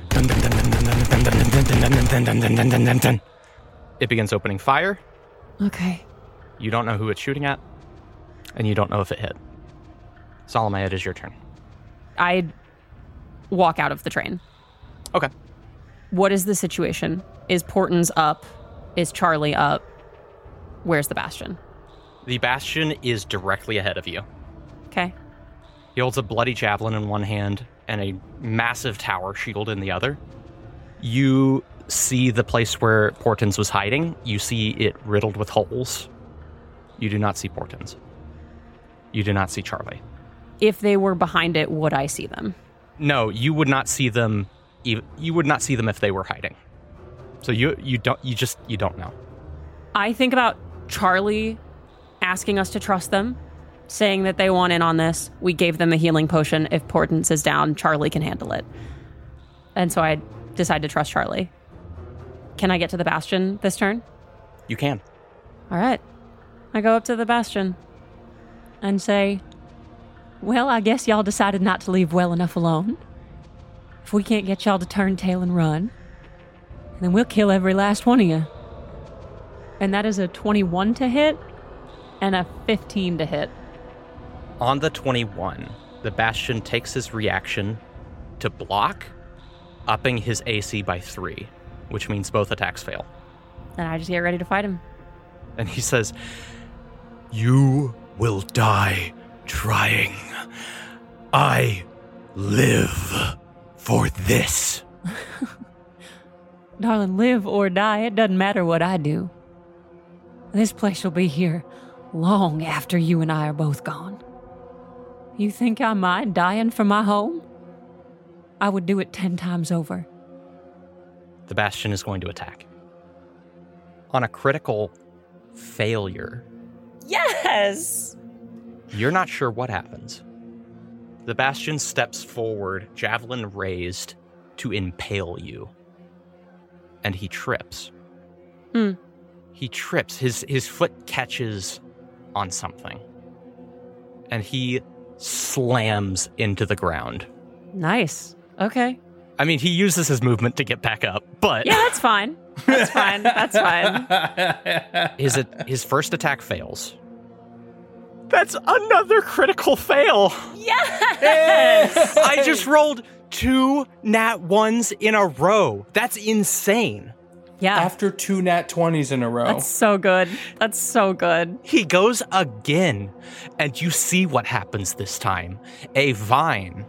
it begins opening fire. Okay. You don't know who it's shooting at, and you don't know if it hit. Salome, it is your turn. I walk out of the train. Okay. What is the situation? Is Portons up? Is Charlie up? Where's the Bastion? The Bastion is directly ahead of you. Okay. He holds a bloody javelin in one hand and a massive tower shield in the other. You see the place where Portons was hiding. You see it riddled with holes. You do not see Portons. You do not see Charlie. If they were behind it, would I see them? No, you would not see them. You would not see them if they were hiding. So you don't know. I think about Charlie asking us to trust them, saying that they want in on this. We gave them a healing potion. If Portons is down, Charlie can handle it. And so I decide to trust Charlie. Can I get to the Bastion this turn? You can. All right. I go up to the Bastion and say, well, I guess y'all decided not to leave well enough alone. If we can't get y'all to turn tail and run, then we'll kill every last one of you. And that is a 21 to hit and a 15 to hit. On the 21, the Bastion takes his reaction to block, upping his AC by 3, which means both attacks fail. And I just get ready to fight him. And he says, you will die trying. I live for this. Darling, live or die, it doesn't matter what I do. This place will be here long after you and I are both gone. You think I mind dying for my home? I would do it 10 times over. The Bastion is going to attack. On a critical failure. Yes! You're not sure what happens. The Bastion steps forward, javelin raised, to impale you. And he trips. He trips. His foot catches on something. And he slams into the ground. Nice. Okay. I mean, he uses his movement to get back up, but... Yeah, that's fine. That's fine. That's fine. His first attack fails. That's another critical fail. Yes! I just rolled 2 nat 1s in a row. That's insane. Yeah. After 2 nat 20s in a row. That's so good. That's so good. He goes again, and you see what happens this time. A vine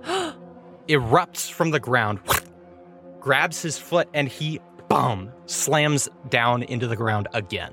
erupts from the ground, grabs his foot, and he, boom, slams down into the ground again.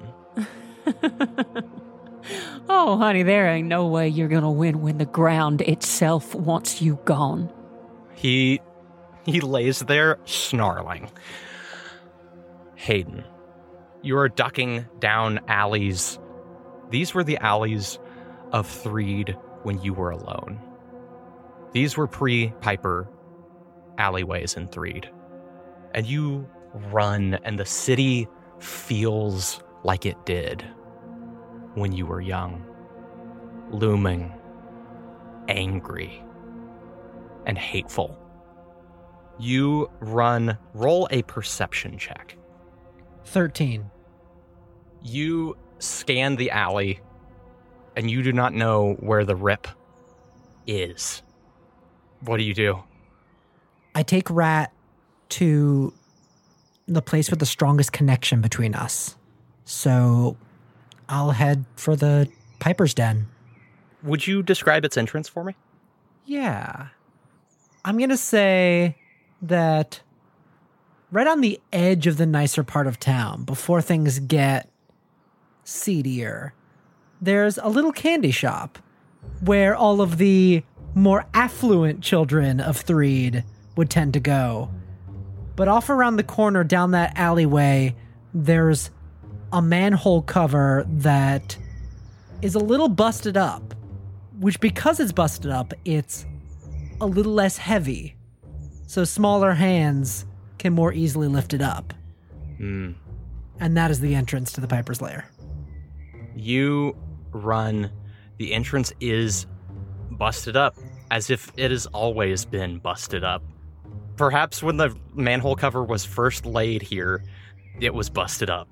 Oh, honey, there ain't no way you're gonna win when the ground itself wants you gone. He lays there snarling. Hayden, you are ducking down alleys. These were the alleys of Threed when you were alone. These were pre-Piper alleyways in Threed. And you run, and the city feels like it did when you were young. Looming, angry, and hateful. You run, roll a perception check. 13. You scan the alley, and you do not know where the rip is. What do you do? I take Rat to the place with the strongest connection between us. So I'll head for the Piper's Den. Would you describe its entrance for me? Yeah. I'm going to say that right on the edge of the nicer part of town, before things get seedier, there's a little candy shop where all of the more affluent children of Threed would tend to go. But off around the corner down that alleyway, there's a manhole cover that is a little busted up, which because it's busted up, it's a little less heavy. So smaller hands can more easily lift it up. And that is the entrance to the Piper's Lair. You run. The entrance is busted up, as if it has always been busted up. Perhaps when the manhole cover was first laid here, it was busted up.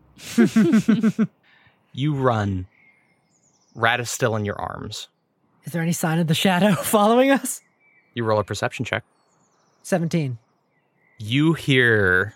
You run. Rat is still in your arms. Is there any sign of the shadow following us? You roll a perception check. 17. You hear...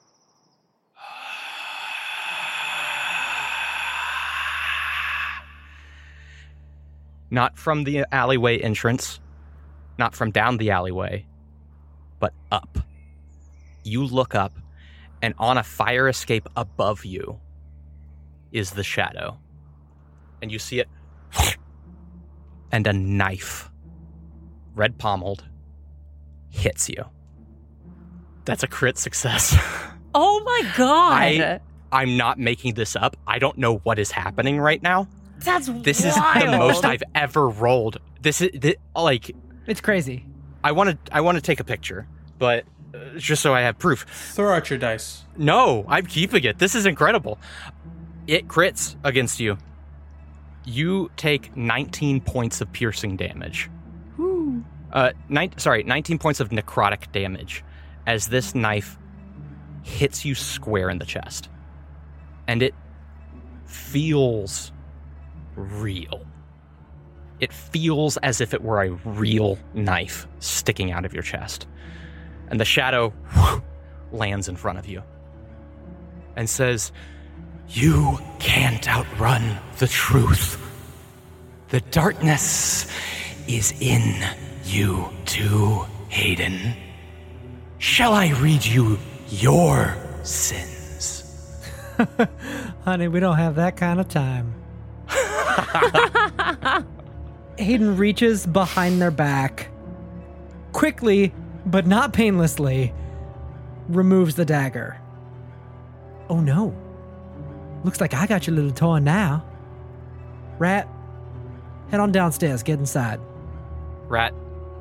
Not from the alleyway entrance, not from down the alleyway, but up. You look up, and on a fire escape above you is the shadow. And you see it, and a knife, red pommeled, hits you. That's a crit success. Oh my god! I'm not making this up. I don't know what is happening right now. This is the most I've ever rolled. This is like it's crazy. I want to take a picture, but just so I have proof. Throw out your dice. No, I'm keeping it. This is incredible. It crits against you. You take 19 points of piercing damage. 19 points of necrotic damage as this knife hits you square in the chest. And it feels real. It feels as if it were a real knife sticking out of your chest. And the shadow lands in front of you and says, "You can't outrun the truth. The darkness is in you too, Hayden. Shall I read you your sins?" Honey, we don't have that kind of time. Hayden reaches behind their back, quickly, but not painlessly, removes the dagger. Oh no. Looks like I got your little toy now. Rat, head on downstairs, get inside. Rat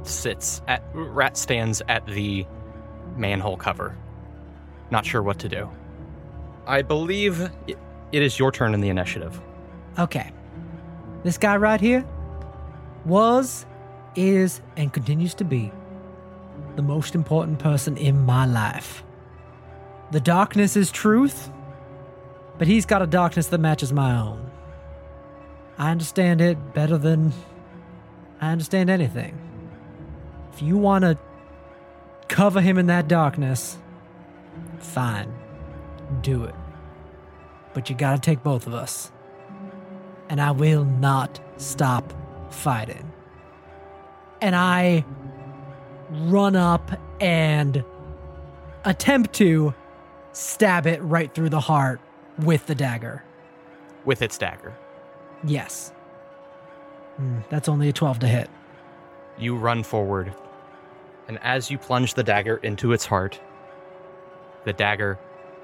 stands at the manhole cover. Not sure what to do. I believe it is your turn in the initiative. Okay. This guy right here was, is, and continues to be the most important person in my life. The darkness is truth, but he's got a darkness that matches my own. I understand it better than I understand anything. If you want to cover him in that darkness, fine. Do it. But you gotta take both of us. And I will not stop fighting. And I run up and attempt to stab it right through the heart with the dagger. With its dagger. Yes. That's only a 12 to hit. You run forward, and as you plunge the dagger into its heart, the dagger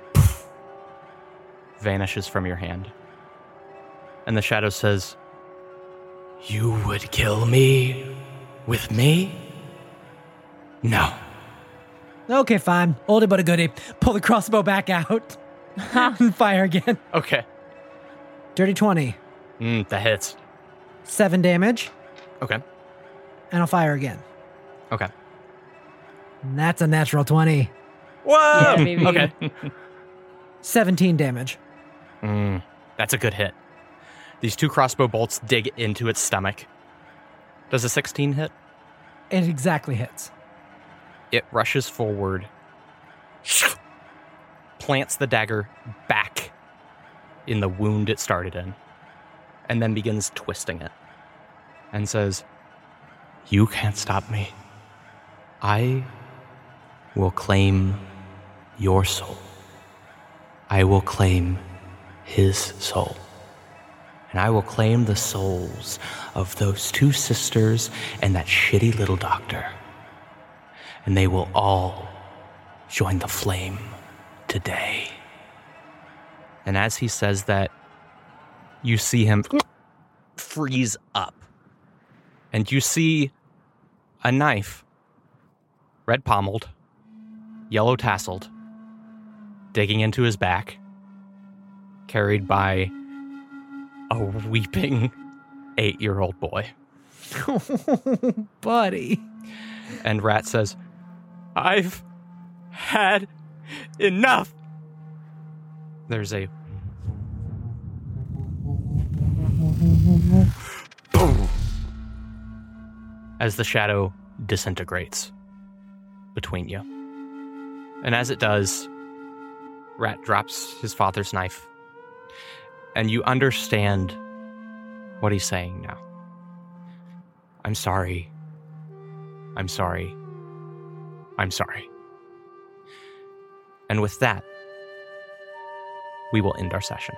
vanishes from your hand. And the shadow says, "You would kill me with me? No." Okay, fine. Oldie but a goodie. Pull the crossbow back out and fire again. Okay. Dirty 20. That hits. 7 damage. Okay. And I'll fire again. Okay. And that's a natural 20. Whoa! Yeah, baby. Okay. 17 damage. That's a good hit. These 2 crossbow bolts dig into its stomach. Does a 16 hit? It exactly hits. It rushes forward, plants the dagger back in the wound it started in, and then begins twisting it, and says, "You can't stop me. I will claim your soul. I will claim his soul. And I will claim the souls of those 2 sisters and that shitty little doctor. And they will all join the flame today." And as he says that, you see him freeze up. And you see a knife, red pommeled, yellow tasseled, digging into his back, carried by a weeping 8-year-old boy. Buddy. And Rat says, "I've had enough." There's a boom as the shadow disintegrates between you. And as it does, Rat drops his father's knife, and you understand what he's saying now. I'm sorry. I'm sorry. I'm sorry. And with that, we will end our session.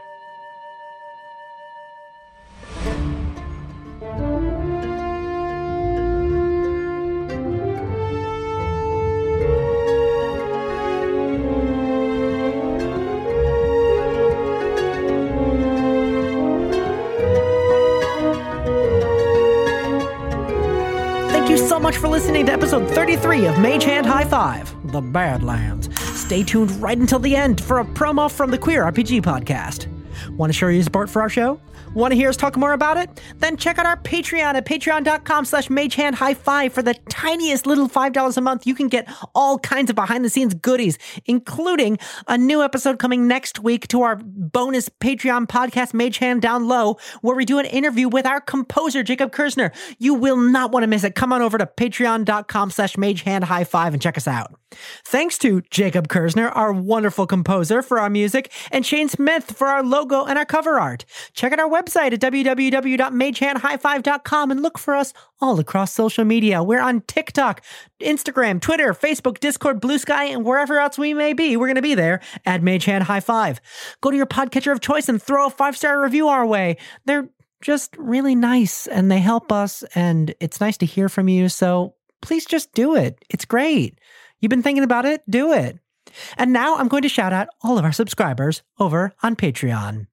So much for listening to episode 33 of Mage Hand High Five, The Badlands. Stay tuned right until the end for a promo from the Queer RPG Podcast. Want to show your support for our show? Want to hear us talk more about it? Then check out our Patreon at patreon.com/magehandhighfive. For the tiniest little $5 a month, you can get all kinds of behind-the-scenes goodies, including a new episode coming next week to our bonus Patreon podcast, Mage Hand Down Low, where we do an interview with our composer, Jacob Kersner. You will not want to miss it. Come on over to patreon.com/magehandhighfive and check us out. Thanks to Jacob Kersner, our wonderful composer, for our music, and Shane Smith for our logo and our cover art. Check out our website at www.magehandhighfive.com and look for us all across social media. We're on TikTok, Instagram, Twitter, Facebook, Discord, Blue Sky, and wherever else we may be. We're going to be there at Mage Hand High Five. Go to your podcatcher of choice and throw a 5-star review our way. They're just really nice and they help us, and it's nice to hear from you. So please just do it. It's great. You've been thinking about it? Do it. And now I'm going to shout out all of our subscribers over on Patreon.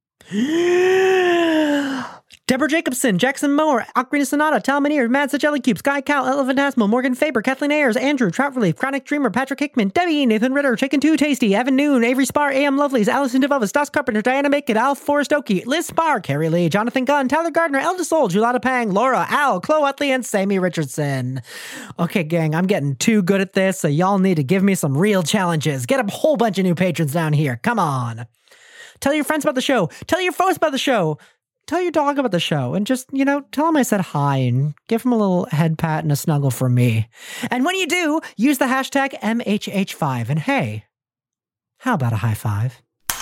Deborah Jacobson, Jackson Moore, Ocarina Sonata, Talmaneer, Mad Jelly Cube, Sky Cow, Elephant Asmo, Morgan Faber, Kathleen Ayers, Andrew, Trout Relief, Chronic Dreamer, Patrick Hickman, Debbie, Nathan Ritter, Chicken Too Tasty, Evan Noon, Avery Spar, A.M. Lovelace, Allison DeVovis, Dos Carpenter, Diana Macon, Al Forrest Oakey, Liz Spar, Carrie Lee, Jonathan Gunn, Tyler Gardner, Elda Soul, Julata Pang, Laura, Al, Chloe Utley, and Sammy Richardson. Okay, gang, I'm getting too good at this, so y'all need to give me some real challenges. Get a whole bunch of new patrons down here. Come on. Tell your friends about the show. Tell your foes about the show. Tell your dog about the show, and just, tell him I said hi and give him a little head pat and a snuggle from me. And when you do, use the hashtag MHH5. And hey, how about a high five?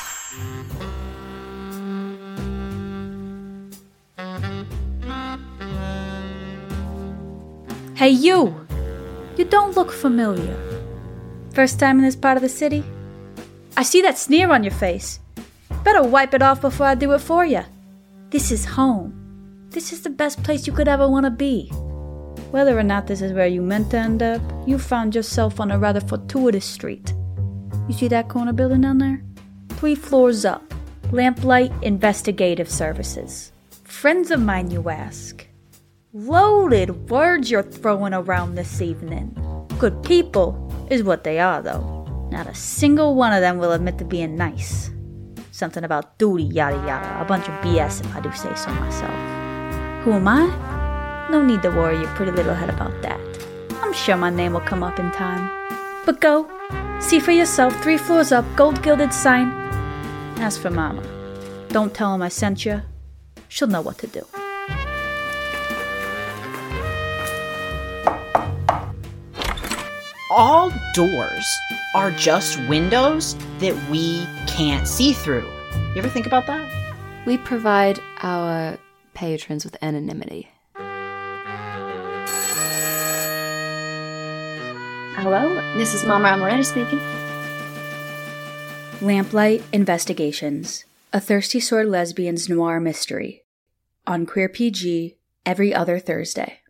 Hey, you! You don't look familiar. First time in this part of the city? I see that sneer on your face. Better wipe it off before I do it for you. This is home. This is the best place you could ever want to be. Whether or not this is where you meant to end up, you found yourself on a rather fortuitous street. You see that corner building down there? 3 floors up. Lamplight Investigative Services. Friends of mine, you ask. Loaded words you're throwing around this evening. Good people is what they are, though. Not a single one of them will admit to being nice. Something about duty, yada yada. A bunch of BS if I do say so myself. Who am I? No need to worry your pretty little head about that. I'm sure my name will come up in time. But go. See for yourself, 3 floors up, gold gilded sign. As for Mama, don't tell him I sent you. She'll know what to do. All doors are just windows that we can't see through. You ever think about that? We provide our patrons with anonymity. Hello, this is Mama Amoretti speaking. Lamplight Investigations, a Thirsty Sword Lesbians noir mystery. On Queer PG, every other Thursday.